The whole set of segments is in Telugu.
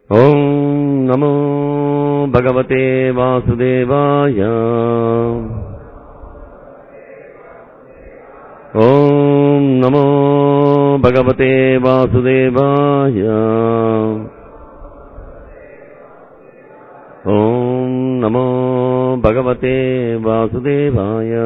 ఓం నమో భగవతే వాసుదేవాయ. ఓం నమో భగవతే వాసుదేవాయ. ఓం నమో భగవతే వాసుదేవాయ.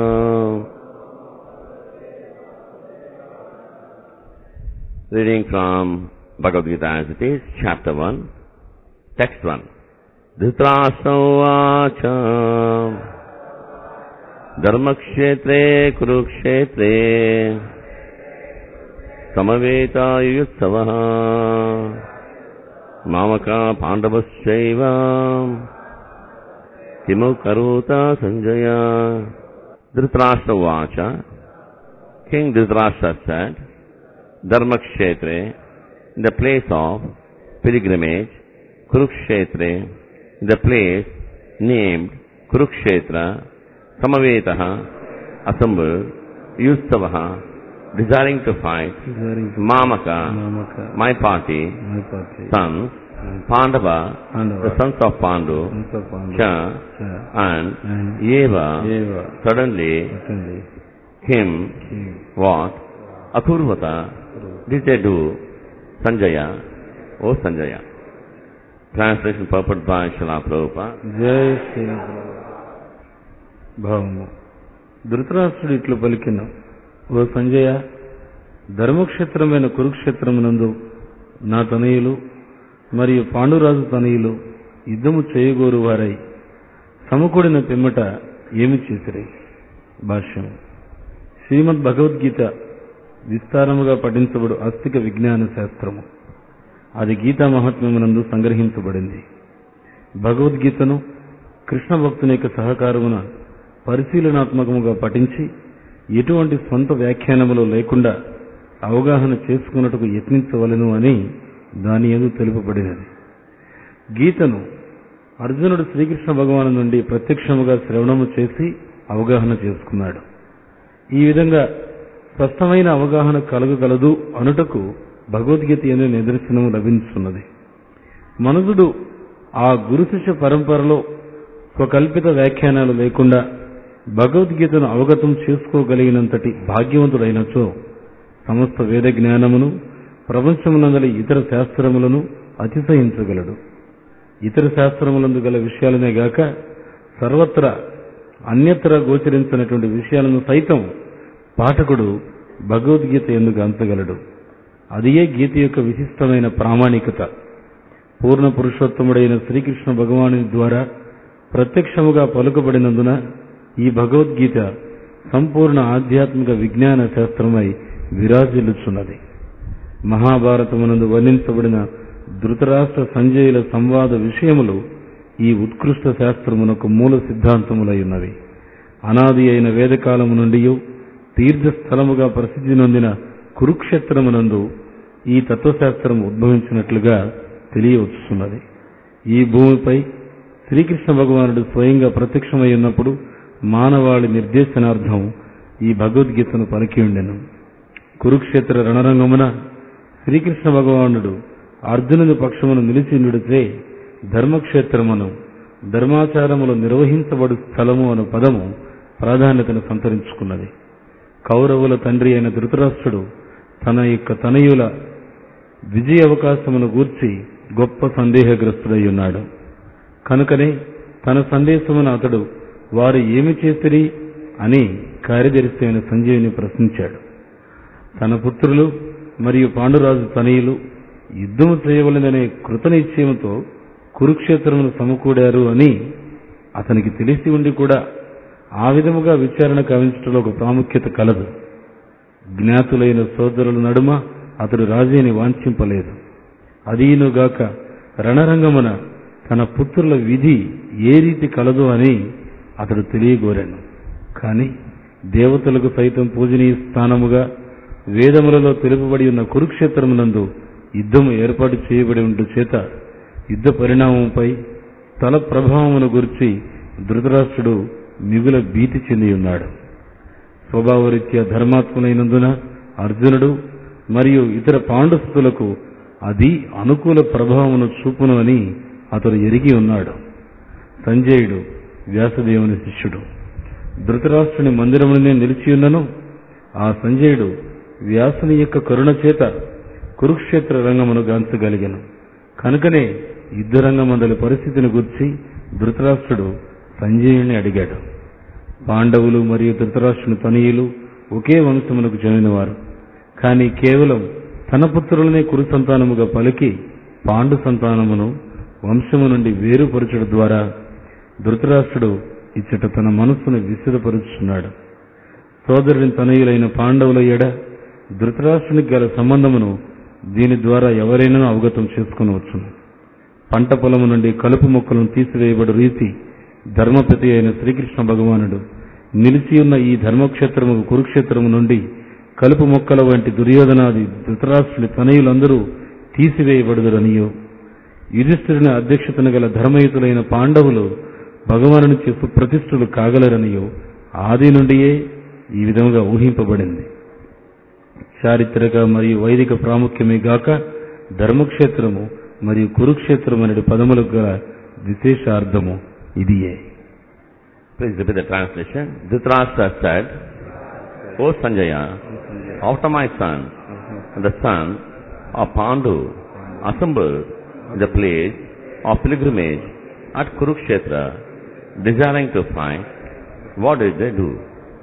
Reading from Bhagavad Gita as it is, chapter 1, text 1. Dhritarashtra uvacha dharmakshetre kurukshetre samaveta yuyutsavaha mamaka pandavaschaiva kimu karuta Sanjaya. Dhritarashtra uvacha, King Dhritarashtra said, Dharmakshetre, in the place of pilgrimage, Kurukshetre, in the place named Kurukshetra, Samavetaha, assembled, Yustavaha, desiring to fight, Mamaka, my party, sons, Pandava, the sons of Pandu, Cha, and Yeva, suddenly, him, what? Akurvata, did they do, Sanjaya, O Sanjaya. Translation purport by Srila Prabhupada. జై శ్రీ భావము. ధృతరాష్ట్రుడు ఇట్లు పలికిన, ఓ సంజయ, ధర్మక్షేత్రమైన కురుక్షేత్రమునందు నా తనయులు మరియు పాండురాజు తనయులు యుద్ధము చేయగోరు వారై సమకూడిన పిమ్మట ఏమి చేసిరి? భాష్యం. శ్రీమద్ భగవద్గీత విస్తారముగా పఠించబడు ఆస్తిక విజ్ఞాన శాస్త్రము. అది గీతా మహాత్మ్యమునందు సంగ్రహించబడింది. భగవద్గీతను కృష్ణ భక్తుని యొక్క సహకారమున పరిశీలనాత్మకముగా పఠించి ఎటువంటి స్వంత వ్యాఖ్యానములు లేకుండా అవగాహన చేసుకున్నట్టుకు యత్నించవలెను అని దాని యందు తెలుపబడినది. గీతను అర్జునుడు శ్రీకృష్ణ భగవాను నుండి ప్రత్యక్షముగా శ్రవణము చేసి అవగాహన చేసుకున్నాడు. ఈ విధంగా స్పష్టమైన అవగాహన కలగగలదు అనుటకు భగవద్గీత అనే నిదర్శనము లభించున్నది. మనుషుడు ఆ గురు శిష్య పరంపరలో స్వకల్పిత వ్యాఖ్యానాలు లేకుండా భగవద్గీతను అవగతం చేసుకోగలిగినంతటి భాగ్యవంతుడైనచో సమస్త వేద జ్ఞానమును, ప్రపంచమునందలి ఇతర శాస్త్రములను అతిశయించగలడు. ఇతర శాస్త్రములందు గల విషయాలనే గాక సర్వత్రా అన్యత్ర గోచరించినటువంటి విషయాలను సైతం పాఠకుడు భగవద్గీత ఎందుకు అంచగలడు. అదియే గీత యొక్క విశిష్టమైన ప్రామాణికత. పూర్ణ పురుషోత్తముడైన శ్రీకృష్ణ భగవాను ద్వారా ప్రత్యక్షముగా పలుకబడినందున ఈ భగవద్గీత సంపూర్ణ ఆధ్యాత్మిక విజ్ఞాన శాస్త్రమై విరాజిల్లుచున్నది. మహాభారతమునందు వర్ణించబడిన ధృతరాష్ట్ర సంజయుల సంవాద విషయములు ఈ ఉత్కృష్ట శాస్త్రమునకు మూల సిద్ధాంతములై ఉన్నవి. అనాది అయిన వేదకాలము నుండి తీర్థస్థలముగా ప్రసిద్ధి నొందిన కురుక్షేత్రమునందు ఈ తత్వశాస్త్రం ఉద్భవించినట్లుగా తెలియవచ్చున్నది. ఈ భూమిపై శ్రీకృష్ణ భగవానుడు స్వయంగా ప్రత్యక్షమై ఉన్నప్పుడు మానవాళి నిర్దేశనార్థం ఈ భగవద్గీతను పలికి ఉండెను. కురుక్షేత్ర రణరంగమున శ్రీకృష్ణ భగవానుడు అర్జునుని పక్షమును నిలిచినుడితే ధర్మక్షేత్రమును, ధర్మాచారములు నిర్వహించబడు స్థలము అను పదము ప్రాధాన్యతను సంతరించుకున్నది. కౌరవుల తండ్రి అయిన ధృతరాష్ట్రుడు తన యొక్క తనయుల విజయ అవకాశమును గూర్చి గొప్ప సందేహగ్రస్తుడై ఉన్నాడు. కనుకనే తన సందేశమును అతడు వారు ఏమి చేసిరి అని కార్యదర్శి అయిన సంజయుని ప్రశ్నించాడు. తన పుత్రులు మరియు పాండురాజు తనయులు యుద్ధము చేయవలెననే కృతనిశ్చయముతో కురుక్షేత్రమును సమకూడారు అని అతనికి తెలిసి ఉండి కూడా ఆ విధముగా విచారణ కవించటంలో ఒక ప్రాముఖ్యత కలదు. జ్ఞాతులైన సోదరుల నడుమ అతడు రాజీని వాంఛింపలేదు. అదీనుగాక రణరంగమున తన పుత్రుల విధి ఏ రీతి కలదు అని అతడు తెలియగోరాను. కాని దేవతలకు సైతం పూజనీయ స్థానముగా వేదములలో తెలుపబడి ఉన్న కురుక్షేత్రమునందు యుద్ధము ఏర్పాటు చేయబడి ఉండు చేత యుద్ధ పరిణామంపై తల ప్రభావమును గురించి ధృతరాష్ట్రుడు మిగుల భీతి చెంది ఉన్నాడు. స్వభావరీత్యా ధర్మాత్ములైనందున అర్జునుడు మరియు ఇతర పాండుసుతులకు అది అనుకూల ప్రభావమును చూపును అని అతడు ఎరిగి ఉన్నాడు. సంజయుడు వ్యాసదేవుని శిష్యుడు. ధృతరాష్ట్రుని మందిరమునే నిలిచియున్నను ఆ సంజయుడు వ్యాసుని యొక్క కరుణ చేత కురుక్షేత్ర రంగమును గాంచగలిగెను. కనుకనే యుద్ధరంగమందలి పరిస్థితిని గుర్చి ధృతరాష్ట్రుడు సంజయుని అడిగాడు. పాండవులు మరియు ధృతరాష్ట్రుని తనయులు ఒకే వంశమునకు చెందినవారు. కానీ కేవలం తన పుత్రులనే కురు సంతానముగా పలికి పాండు సంతానమును వంశము నుండి వేరుపరచడం ద్వారా ధృతరాష్ట్రుడు ఇచ్చట తన మనస్సును విసిదపరుచున్నాడు. సోదరుని తనయులైన పాండవుల ఎడ ధృతరాష్ట్రునికి గల సంబంధమును దీని ద్వారా ఎవరైనా అవగతం చేసుకునవచ్చును. పంట పొలము నుండి కలుపు మొక్కలను తీసివేయబడు రీతి ధర్మపతి అయిన శ్రీకృష్ణ భగవానుడు నిలిచియున్న ఈ ధర్మక్షేత్రము కురుక్షేత్రము నుండి కలుపు మొక్కల వంటి దుర్యోధనాది ధృతరాష్ట్రుని తనయులందరూ తీసివేయబడుదురనియో, యుధిష్ఠిరుని అధ్యక్షతను గల ధర్మయుతులైన పాండవులు భగవానుని చేసు ప్రతిష్ఠులు కాగలరనియో ఆది నుండియే ఈ విధంగా ఊహింపబడింది. చారిత్రక మరియు వైదిక ప్రాముఖ్యమే గాక ధర్మక్షేత్రము మరియు కురుక్షేత్రము అనే పదములకు గల విశేషార్థము ఇదియే. Please repeat the translation. Dhritarashtra said, O Sanjaya, after my son and the son of Pandu assembled in the place of pilgrimage at Kurukshetra, desiring to fight, what did they do?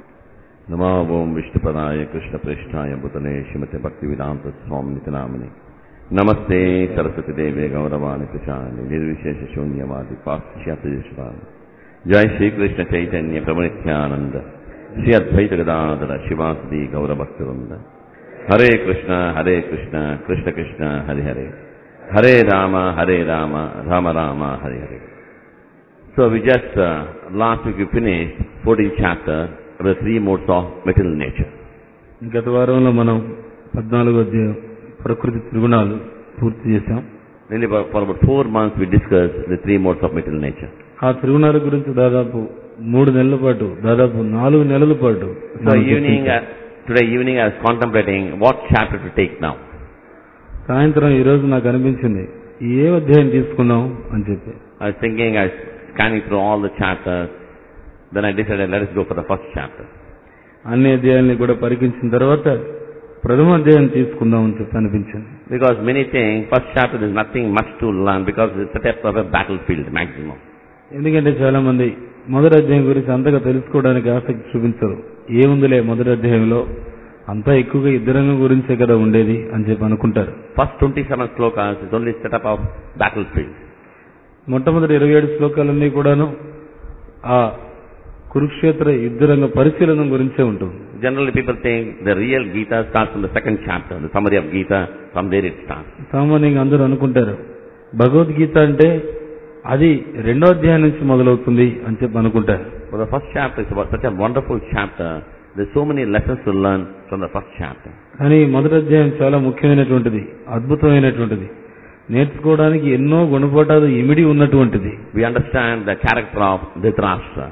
Namo Om Vishnupadaya Krishna Prishtaya Bhutane Shrimate Bhaktivedanta Swami Nitinamani Namaste Saraswati Devi Gauravani Prachani Nirvishesha Shunyavadi Paschatishvani Jai Shri Krishna Chaitanya Prabhu Nityananda Shri Advaita Gadadara Shivasadi Gauravaktivanda Hare Krishna Krishna Krishna Hare Hare Hare Rama Rama Rama Hare Hare. So we just last week we finished 14th chapter of the three modes of material nature. గత వారంలో మనం 14వ అధ్యాయం ప్రకృతి త్రిగుణాలు పూర్తి చేశాం. Nearly for about 4 months we discussed the three modes of material nature. ఆ త్రిగుణాల గురించి దాదాపు 3 నెలల పాటు, దాదాపు 4 నెలల పాటు. So today evening I was contemplating what chapter to take now. సాయంత్రం ఈ రోజు నాకు అనిపించింది ఏ అధ్యాయం తీసుకున్నాం అని చెప్పి. I was thinking, I was scanning through all the chapters, then I decided let us go for the first chapter. అన్ని అధ్యాయాన్ని కూడా పరికించిన తర్వాత ప్రథమ అధ్యాయం తీసుకుందాం అని చెప్పి అనిపించింది. Because many things, first chapter there is nothing much to learn because it's a type of a battlefield maximum. ఎందుకంటే చాలా మంది మొదటి అధ్యాయం గురించి అంతగా తెలుసుకోవడానికి ఆసక్తి చూపించరు. ఏముందిలే మొదటి అధ్యాయంలో అంతా ఎక్కువగా యుద్ధరంగం గురించే కదా ఉండేది అని చెప్పి అనుకుంటారు. First 27 slokas is only setup of battlefield. మొట్టమొదటి 27 శ్లోకాలన్నీ కూడాను ఆ కురుక్షేత్ర యుద్ధరంగ పరిశీలన గురించే ఉంటుంది. Generally people think the real Gita starts from the second chapter, the summary of Gita, from there it starts. సామాన్యంగా అందరూ అనుకుంటారు భగవద్గీత అంటే అది 2వ అధ్యాయం నుంచి మొదలవుతుంది అని చెప్పి అనుకుంటారు. But the first chapter is about such a wonderful chapter. There's so many lessons to learn from the first chapter. కానీ మొదటి అధ్యాయం చాలా ముఖ్యమైనటువంటిది, అద్భుతమైనటువంటిది, నేర్చుకోవడానికి ఎన్నో గుణపాఠాలు ఇమిడి ఉన్నటువంటిది. We understand the character of Dhritarashtra.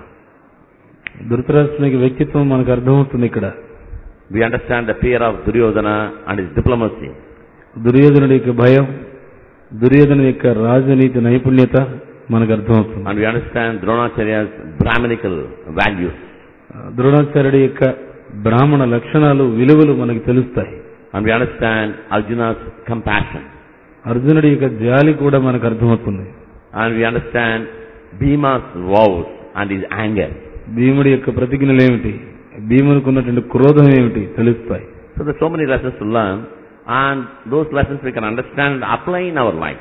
ధృతరాష్ట్రునికి వ్యక్తిత్వం మనకు అర్థమవుతుంది ఇక్కడ. We understand the fear of Duryodhana and his diplomacy. దుర్యోధనుడి యొక్క భయం, దుర్యోధనుడి యొక్క రాజనీతి నైపుణ్యత మనకు అర్థమవుతుంది. And we understand Dronacharya's Brahminical values. ద్రోణాచార్యుడి యొక్క బ్రాహ్మణ లక్షణాలు, విలువలు మనకు తెలుస్తాయి. And we understand Arjuna's compassion. అర్జునుడి యొక్క జాలి కూడా మనకు అర్థమవుతుంది. And we understand Bhima's vows and his anger. భీముడి యొక్క ప్రతిజ్ఞలు ఏమిటి, భీమునికి ఉన్నటువంటి క్రోధం ఏమిటి తెలుస్తాయి. So there are so many lessons to learn, and those lessons we can understand and apply in our life.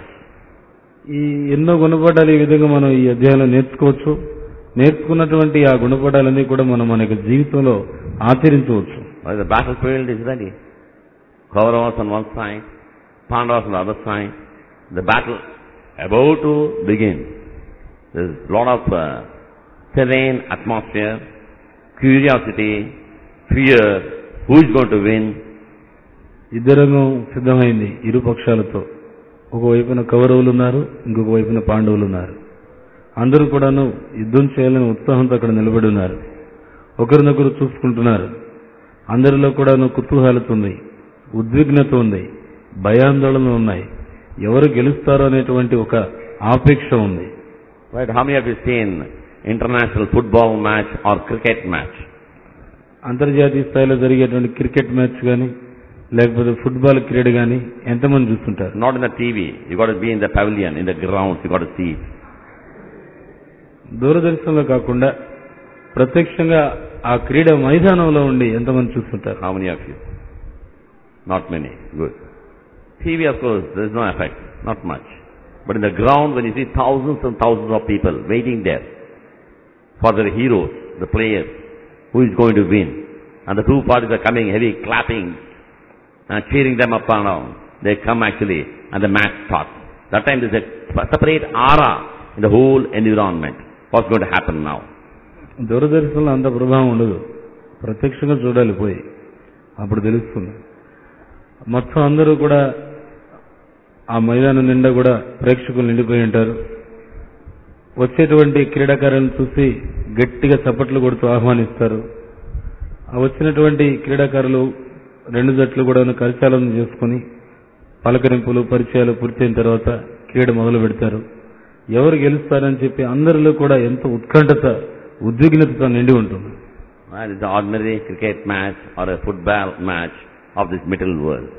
ఈ ఎన్నో గుణపాఠాలు ఈ విధంగా మనం ఈ అధ్యాయంలో నేర్చుకోవచ్చు. నేర్చుకున్నటువంటి ఆ గుణపాఠాలన్నీ కూడా మనం మన యొక్క జీవితంలో ఆచరించవచ్చు. The battlefield is ready. Kauravas on one side, Pandavas on the other side. The battle about to begin. There is a lot of serene atmosphere, curiosity, fear, who is going to win. యుద్ధరంగం సిద్ధమైంది ఇరు పక్షాలతో. ఒకవైపున కౌరవులు ఉన్నారు, ఇంకొక వైపున పాండవులు ఉన్నారు. అందరూ కూడాను యుద్ధం చేయాలని ఉత్సాహంతో అక్కడ నిలబడి ఉన్నారు. ఒకరినొకరు చూసుకుంటున్నారు. అందరిలో కూడాను కుతూహలత ఉంది, ఉద్విగ్నత ఉంది, భయాందోళనలు ఉన్నాయి. ఎవరు గెలుస్తారో అనేటువంటి ఒక ఆపేక్ష ఉంది. Right? How many of you seen international football match or cricket match? అంతర్జాతీయ స్థాయిలో జరిగేటువంటి క్రికెట్ మ్యాచ్ కానీ లేకపోతే ఫుట్బాల్ క్రీడ కానీ ఎంతమంది చూస్తుంటారు? Not in the TV. You got to be in the pavilion, in the grounds. You got to see it. దూరదర్శన్లో కాకుండా ప్రత్యక్షంగా ఆ క్రీడ మైదానంలో ఉండి ఎంతమంది చూస్తుంటారు? How many of you? Not many. Good. TV, of course, there is no effect. Not much. But in the ground, when you see thousands and thousands of people waiting there for their heroes, the players, who is going to win, and the two parties are coming, heavy clapping and cheering them up and down, they come actually, and the match starts. That time there is a separate aura in the whole environment. What's going to happen now? దూరదర్శన్లో అంత ప్రభావం ఉండదు. ప్రత్యక్షంగా చూడాలి పోయి, అప్పుడు తెలుస్తుంది. మొత్తం అందరూ కూడా ఆ మైదానం నిండా కూడా ప్రేక్షకులు నిండిపోయి ఉంటారు. వచ్చేటువంటి క్రీడాకారులను చూసి గట్టిగా చప్పట్లు కొడుతూ ఆహ్వానిస్తారు. ఆ వచ్చినటువంటి క్రీడాకారులు రెండు జట్లు కూడా కరచాలనం చేసుకుని పలకరింపులు పరిచయాలు పూర్తయిన తర్వాత క్రీడ మొదలు పెడతారు. ఎవరు గెలుస్తారని చెప్పి అందరిలో కూడా ఎంతో ఉత్కంఠత ఉద్విగ్నతతో నిండి ఉంటుంది. It is an ordinary cricket match or a football match of this material world.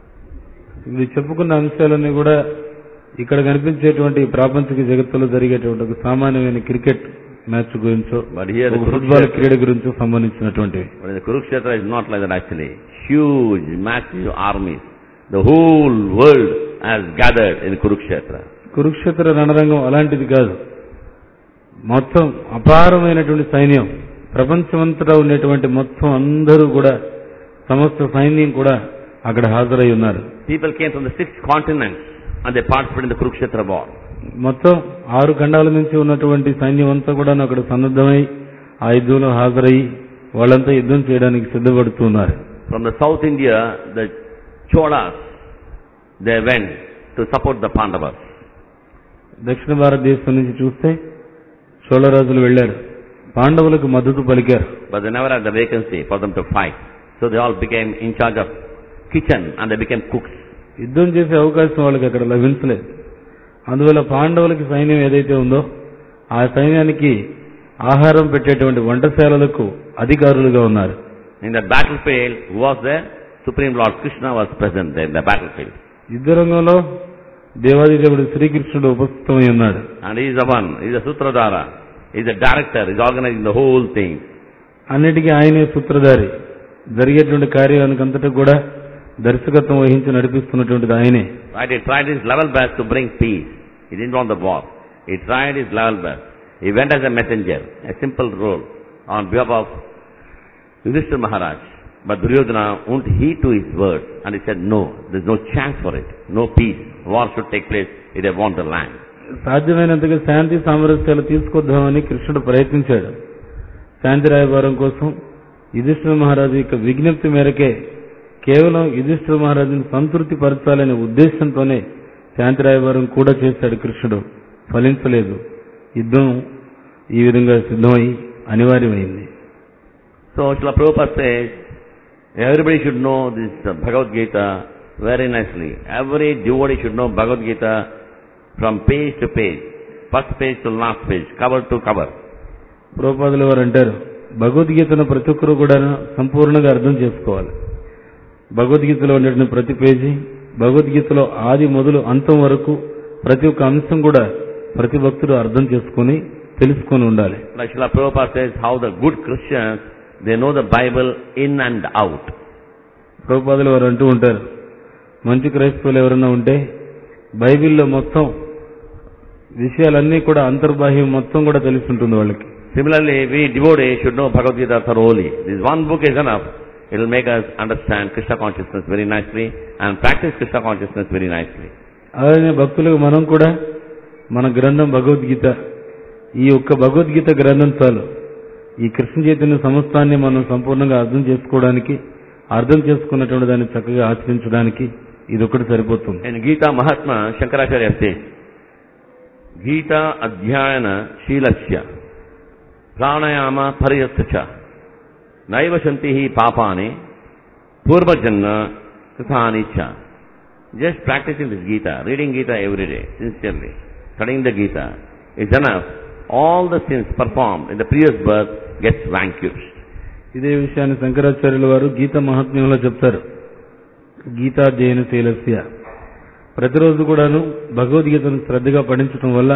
ఇది చెప్పుకున్న అంశాలన్నీ కూడా ఇక్కడ కనిపించేటువంటి ప్రాపంచిక జగత్తులో జరిగేటువంటి ఒక సామాన్యమైన క్రికెట్ మ్యాచ్ గురించో ఫుట్బాల్ క్రీడ గురించో సంబంధించినటువంటివి. The Kurukshetra is not like that actually. Huge, massive armies. The whole world has gathered in Kurukshetra. Kurukshetra రణరంగం అలాంటిది కాదు. మొత్తం అపారమైనటువంటి సైన్యం, ప్రపంచమంతటా ఉండేటువంటి మొత్తం అందరూ కూడా సమస్త సైన్యం కూడా అక్కడ హాజరై ఉన్నారు. People came from the 6 continents and they participated in the Kurukshetra war. మొత్తం 6 ఖండాల నుంచి ఉన్నటువంటి సైన్యం అంతా కూడా అక్కడ సన్నద్ధమై ఆ యుద్ధంలో హాజరై వాళ్ళంతా యుద్ధం చేయడానికి సిద్ధపడుతున్నారు. From the South India, the Cholas, they went to support the Pandavas. దక్షిణ భారతదేశం నుంచి చూస్తే చోళరాజులు వెళ్లారు, పాండవులకు మద్దతు పలికారు. But they never had the vacancy for them to fight. So they all became in charge of kitchen and they became cooks. యుద్ధం చేసే అవకాశం వాళ్ళకి అక్కడ లభించలేదు. అందువల్ల పాండవులకి సైన్యం ఏదైతే ఉందో ఆ సైన్యానికి ఆహారం పెట్టేటువంటి వంటశాలలకు అధికారులుగా ఉన్నారు. In the battlefield, who was there? Supreme Lord Krishna was present there in the battlefield. యుద్ధరంగంలో దేవాది దేవుడు శ్రీకృష్ణుడు ఉపస్థితమై ఉన్నాడు. And he is the one, he is the Sutradhara, he is the director, he is organizing the whole thing. అన్నిటికీ ఆయనే సూత్రధారి, జరిగేటువంటి కార్యానికి అంతటా కూడా దర్శకత్వం వహించి నడిపిస్తున్నటువంటిది ఆయనే. Right, he tried his level best to bring peace. He didn't want the war. He tried his level best. He went as a messenger, a simple role on behalf of Yudhishthira Maharaj. But Duryodhana won't heed to his word and he said, no, there is no chance for it. No peace. War should take place if they want the land. సాధ్యమైనంతగా శాంతి సామరస్యాలు తీసుకొద్దామని కృష్ణుడు ప్రయత్నించాడు. శాంతి రాయబారం కోసం యుధిష్ఠిర మహారాజు యొక్క విజ్ఞప్తి మేరకే కేవలం యుధిష్ఠిర మహారాజును సంతృప్తి పరచాలనే ఉద్దేశంతోనే శాంతి రాయబారం కూడా చేశాడు కృష్ణుడు. ఫలించలేదు. యుద్ధం ఈ విధంగా సిద్ధమై అనివార్యమైంది. So Srila Prabhupada says, everybody should know this Bhagavad Gita very nicely. Every devotee should know Bhagavad Gita from page to page, first page to last page, cover to cover. ప్రభుపాదుల వారు అంటారు, భగవద్గీతను ప్రతి ఒక్కరూ కూడా సంపూర్ణంగా అర్థం చేసుకోవాలి. భగవద్గీతలో ఉండేటువంటి ప్రతి పేజీ, భగవద్గీతలో ఆది మొదలు అంతం వరకు ప్రతి ఒక్క అంశం కూడా ప్రతి భక్తుడు అర్థం చేసుకుని తెలుసుకొని ఉండాలి. Like Srila Prabhupada says, how the good Christians, they know the Bible in and out. ప్రభుపాదుల వారు అంటూ ఉంటారు, మంచి క్రైస్తవులు ఎవరైనా ఉంటే బైబిల్లో మొత్తం విషయాలన్నీ కూడా అంతర్బాహ్యం మొత్తం కూడా తెలిసి ఉంటుంది వాళ్ళకి. Similarly, we devotees should know Bhagavad Gita thoroughly. This one book is enough. It will make us understand Krishna consciousness very nicely and practice Krishna consciousness very nicely. అలాగే భక్తులకు మనం కూడా మన గ్రంథం భగవద్గీత, ఈ ఒక్క భగవద్గీత గ్రంథం చాలు ఈ కృష్ణ చైతన్య సమస్తాన్ని మనం సంపూర్ణంగా అర్థం చేసుకోవడానికి, అర్థం చేసుకున్నటువంటి దాన్ని చక్కగా ఆచరించడానికి ఇదొక్కటి సరిపోతుంది. In Gita Mahatma, Shankaracharya says, Gita Adhyayana Shilasya Pranayama Pariyascha Naiva Shantihi Papani Purvajanna Kathani Cha. Just practicing this Gita, reading Gita every day, sincerely, studying the Gita is enough. All the sins performed in the previous birth gets vanquished. ఇదే విషయాన్ని శంకరాచార్యుల వారు గీత మహాత్మ్యంలో చెప్తారు. గీతాధ్యయన శీలస్య, ప్రతిరోజు కూడాను భగవద్గీతను శ్రద్ధగా పఠించడం వల్ల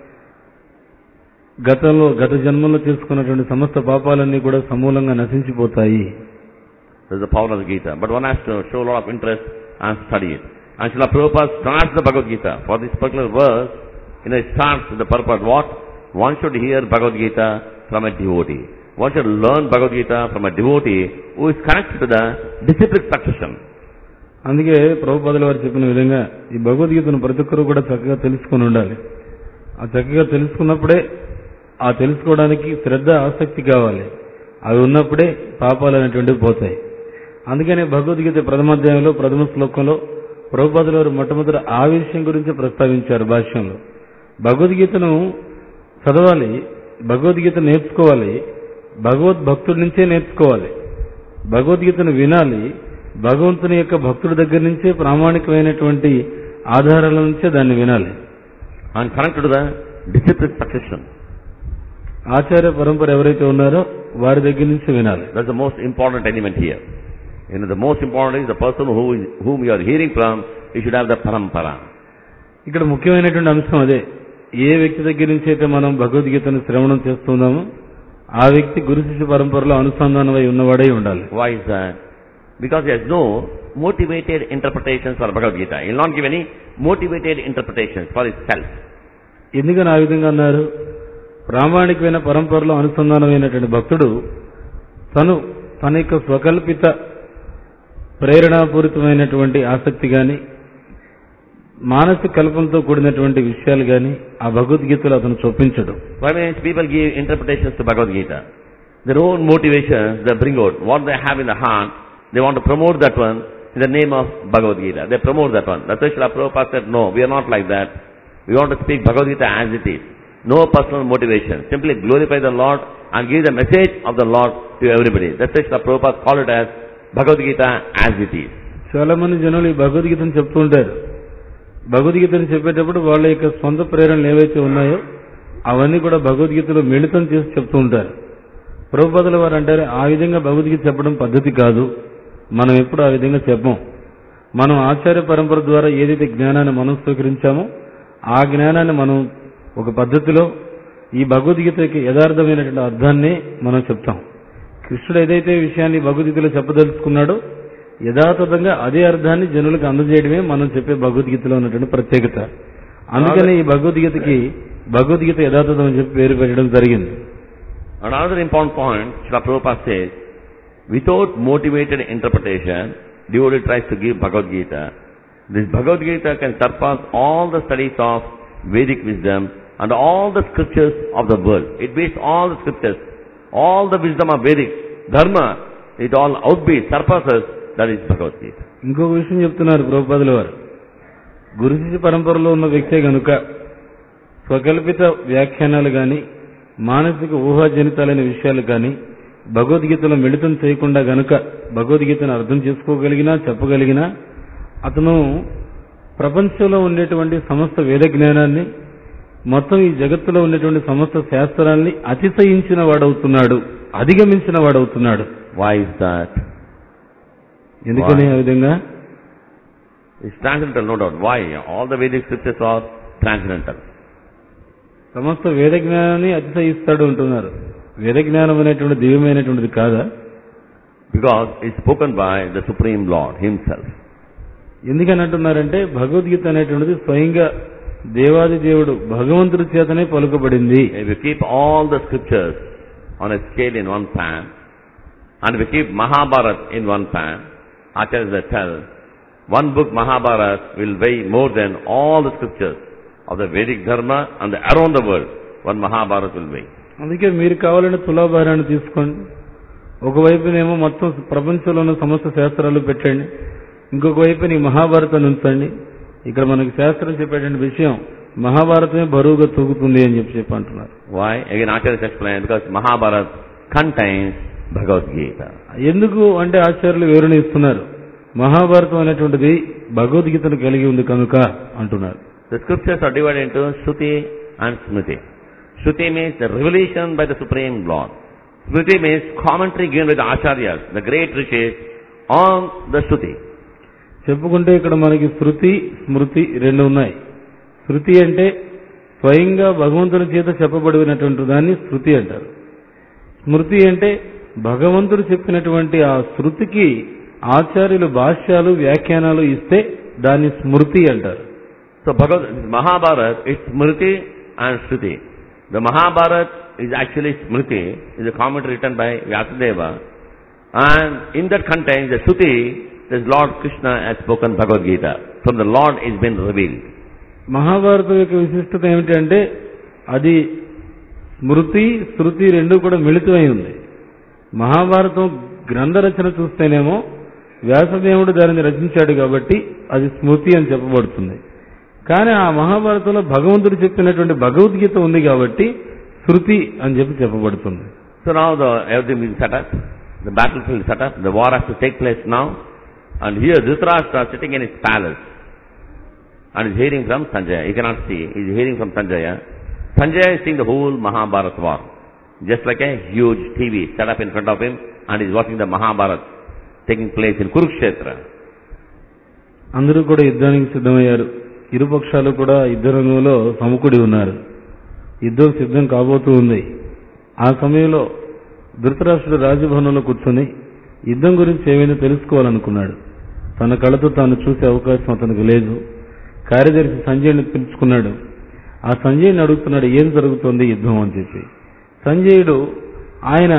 గత జన్మలో చేసుకున్నటువంటి సమస్త పాపాలన్నీ కూడా సమూలంగా నశించిపోతాయి. That's the power of the Gita. But one has to show a lot of interest and study it. And Srila Prabhupada starts the Bhagavad Gita. For this particular verse, it starts with the purpose what? One should hear Bhagavad Gita from a devotee. One should learn Bhagavad Gita from a devotee who is connected to the disciplic succession. అందుకే ప్రభుపాదుల వారు చెప్పిన విధంగా ఈ భగవద్గీతను ప్రతి ఒక్కరూ కూడా చక్కగా తెలుసుకుని ఉండాలి. ఆ చక్కగా తెలుసుకున్నప్పుడే, ఆ తెలుసుకోవడానికి శ్రద్ధ ఆసక్తి కావాలి. అవి ఉన్నప్పుడే పాపాలు అనేటువంటివి పోతాయి. అందుకనే భగవద్గీత ప్రథమాధ్యాయంలో ప్రథమ శ్లోకంలో ప్రభుపాదుల వారు మొట్టమొదటి ఆ విషయం గురించి ప్రస్తావించారు భాష్యంలో. భగవద్గీతను చదవాలి, భగవద్గీత నేర్చుకోవాలి, భగవద్భక్తుడి నుంచే నేర్చుకోవాలి. భగవద్గీతను వినాలి, భగవంతుని యొక్క భక్తుడి దగ్గర నుంచే ప్రామాణికమైనటువంటి ఆధారాల నుంచే దాన్ని వినాలి. And connected to the disciplic succession. ఆచార్య పరంపర ఎవరైతే ఉన్నారో వారి దగ్గర నుంచి వినాలి. That's the most important element here. The most important is the person whom you are hearing from, you should have the parampara. ఇక్కడ ముఖ్యమైనటువంటి అంశం అదే. ఏ వ్యక్తి దగ్గర నుంచి అయితే మనం భగవద్గీతను శ్రవణం చేస్తున్నామో ఆ వ్యక్తి గురు శిష్య పరంపరలో అనుసంధానమై ఉన్నవాడై ఉండాలి. Why is that? Because he has no motivated interpretations for Bhagavad Gita. He will not give any motivated interpretations for himself. ఎందుకని ఆ విధంగా అన్నారు? ప్రామాణికమైన పరంపరలో అనుసంధానమైనటువంటి భక్తుడు తన యొక్క స్వకల్పిత ప్రేరణాపూరితమైనటువంటి ఆసక్తి గాని, మానసిక కల్పనతో కూడినటువంటి విషయాలు గాని ఆ భగవద్గీతలో అతను చూపించడు. Why means people give interpretations to Bhagavad Gita? Their own motivations they bring out. What they have in the heart, they want to promote that one in the name of Bhagavad Gita. They promote that one. That's why Srila Prabhupada said, no, we are not like that. We want to speak Bhagavad Gita as it is. No personal motivation. Simply glorify the Lord and give the message of the Lord to everybody. That's why Srila Prabhupada called it as Bhagavad Gita as it is. చాలా మంది జనులు ఈ భగవద్గీతను చెప్తూ ఉంటారు. భగవద్గీతను చెప్పేటప్పుడు వాళ్ళ యొక్క సొంత ప్రేరణలు ఏవైతే ఉన్నాయో అవన్నీ కూడా భగవద్గీతలో మిళితం చేసి చెప్తూ ఉంటారు. ప్రభుపాదుల వారు అంటారు, ఆ విధంగా భగవద్గీత చెప్పడం పద్ధతి కాదు. మనం ఎప్పుడు ఆ విధంగా చెప్పం. మనం ఆచార్య పరంపర ద్వారా ఏదైతే జ్ఞానాన్ని మనం స్వీకరించామో ఆ జ్ఞానాన్ని మనం ఒక పద్ధతిలో ఈ భగవద్గీత యొక్క యథార్థమైనటువంటి అర్థాన్ని మనం చెప్తాం. కృష్ణుడు ఏదైతే విషయాన్ని భగవద్గీతలో చెప్పదలుచుకున్నాడో యథాతథంగా అదే అర్థాన్ని జనులకు అందజేయడమే మనం చెప్పే భగవద్గీతలో ఉన్నటువంటి ప్రత్యేకత. అందుకని ఈ భగవద్గీత యథాతథం అని చెప్పి పేరు పెట్టడం జరిగింది. Another important point, Srila Prabhupada says, without motivated interpretation, devotee tries to give Bhagavad Gita. This Bhagavad Gita can surpass all the studies of Vedic wisdom and all the scriptures of the world. It beats all the scriptures, all the wisdom of Vedic dharma. It all outbeats, surpasses. That is Bhagavad Gita. ఇంకొక విషయం చెప్తున్నారు ప్రభుపాదుల వారు. గురు శిష్య పరంపరలో ఉన్న వ్యక్తే గనుక స్వకల్పిత వ్యాఖ్యానాలు గాని, మానసిక ఊహాజనితాలైన విషయాలు కానీ భగవద్గీతలో మిళితం చేయకుండా గనుక భగవద్గీతను అర్థం చేసుకోగలిగినా చెప్పగలిగినా అతను ప్రపంచంలో ఉండేటువంటి సమస్త వేద జ్ఞానాన్ని, మొత్తం ఈ జగత్తులో ఉండేటువంటి సమస్త శాస్త్రాల్ని అతిశయించిన వాడవుతున్నాడు, అధిగమించిన వాడవుతున్నాడు. Why is that? ఎందుకని ఆ విధంగా? It's transcendental, no doubt. Why? All the Vedic scriptures are transcendental. సమస్త వేద జ్ఞానాన్ని అతిశయిస్తాడు అంటున్నారు. వేద జ్ఞానం అనేటువంటి దివ్యమైనటువంటిది కాదా? Because it's spoken by the Supreme Lord Himself. ఎందుకని అంటున్నారంటే భగవద్గీత అనేటువంటిది స్వయంగా దేవాది దేవుడు భగవంతుడి చేతనే పలుకబడింది. If you keep all the scriptures on a scale in one pan, and if you keep Mahabharata in one pan, Acharyas tell, one book Mahabharata will weigh more than all the scriptures of the Vedic dharma and around the world. One Mahabharata will weigh. అందుకే మీరు కావాలంటే తులాభారాన్ని తీసుకోండి. ఒకవైపునేమో మొత్తం ప్రపంచంలో ఉన్న సమస్త శాస్త్రాలు పెట్టండి, ఇంకొక వైపుని మహాభారతాన్ని ఉంచండి. ఇక్కడ మనకి శాస్త్రం చెప్పేటువంటి విషయం మహాభారతమే బరువుగా తూగుతుంది అని చెప్పి అంటున్నారు. Why? Again Acharyas explain, because Mahabharata contains Bhagavad Gita. ఎందుకు అంటే ఆచార్యులు వివరణ ఇస్తున్నారు. మహాభారతం అనేటువంటిది భగవద్గీతను కలిగి ఉంది కనుక అంటున్నారు. The scriptures are divided into Shruti and Smriti. Shruti means the revelation by the Supreme Lord. Smriti means commentary given by the Acharyas, the great rishis, on the Shruti. చెప్పుకుంటే ఇక్కడ మనకి శృతి స్మృతి రెండు ఉన్నాయి. శృతి అంటే స్వయంగా భగవంతుని చేత చెప్పబడినటువంటి దాన్ని శృతి అంటారు. స్మృతి అంటే భగవంతుడు చెప్పినటువంటి ఆ శృతికి ఆచార్యులు భాష్యాలు వ్యాఖ్యానాలు ఇస్తే దాన్ని స్మృతి అంటారు. So Mahabharata is Smriti and Shruti. The Mahabharata is actually Smriti, is a commentary written by Vyasadeva, and in that contains the Shruti, this Lord Krishna has spoken Bhagavad Gita. From the Lord is been revealed. Mahabharatam యొక్క విశిష్టత ఏమిటంటే అది స్మృతి శృతి రెండు కూడా మిళితమై ఉంది. మహాభారతం గ్రంథ రచన చూస్తేనేమో వ్యాసదేవుడు దానిని రచించాడు కాబట్టి అది స్మృతి అని చెప్పబడుతుంది. కానీ ఆ మహాభారతంలో భగవంతుడు చెప్పినటువంటి భగవద్గీత ఉంది కాబట్టి శృతి అని చెప్పబడుతుంది. So now everything is set up, the battlefield is set up, the war has to take place now, and here Dhritarashtra is sitting in his palace and is hearing from Sanjaya. He cannot see, he is hearing from Sanjaya. Sanjaya is seeing the whole Mahabharata war, just like a huge TV set up in front of him, and he is watching the Mahabharata taking place in Kurukshetra. అందరూ కూడా యుద్ధానికి సిద్ధమయ్యారు. ఇరుపక్షాలు కూడా యుద్ధ రంగంలో సమకూడి ఉన్నారు. యుద్ధం సిద్ధం కాబోతూ ఉంది. ఆ సమయంలో ధృతరాష్ట్రుడు రాజభవనంలో కూర్చొని యుద్ధం గురించి ఏమైనా తెలుసుకోవాలనుకున్నాడు. తన కళ్ళతో తాను చూసే అవకాశం అతనికి లేదు. కార్యదర్శి సంజయుని పిలుచుకున్నాడు. ఆ సంజయుని అడుగుతున్నాడు, ఏం జరుగుతోంది యుద్ధం అని చెప్పి. సంజయుడు ఆయన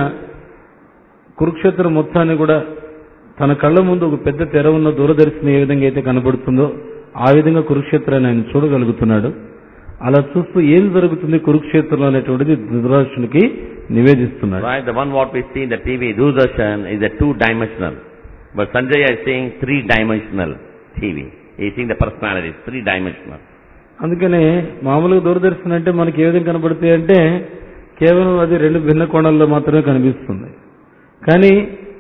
కురుక్షేత్రం మొత్తాన్ని కూడా తన కళ్ళ ముందు ఒక పెద్ద తెర ఉన్న దూరదర్శిని ఏ విధంగా అయితే కనబడుతుందో ఆ విధంగా కురుక్షేత్రాన్ని ఆయన చూడగలుగుతున్నాడు. అలా చూస్తూ ఏం జరుగుతుంది కురుక్షేత్రంలో అనేటువంటిది ధృతరాష్ట్రునికి నివేదిస్తున్నాడు. Right, the one what we see in the TV, Doordarshan, is a two-dimensional. But Sanjaya is seeing three-dimensional TV. He is seeing the personality, three-dimensional. అందుకనే మామూలుగా దూరదర్శన్ అంటే మనకి ఏ విధంగా కనబడతాయి అంటే కేవలం అది రెండు భిన్న కోణాల్లో మాత్రమే కనిపిస్తుంది. కానీ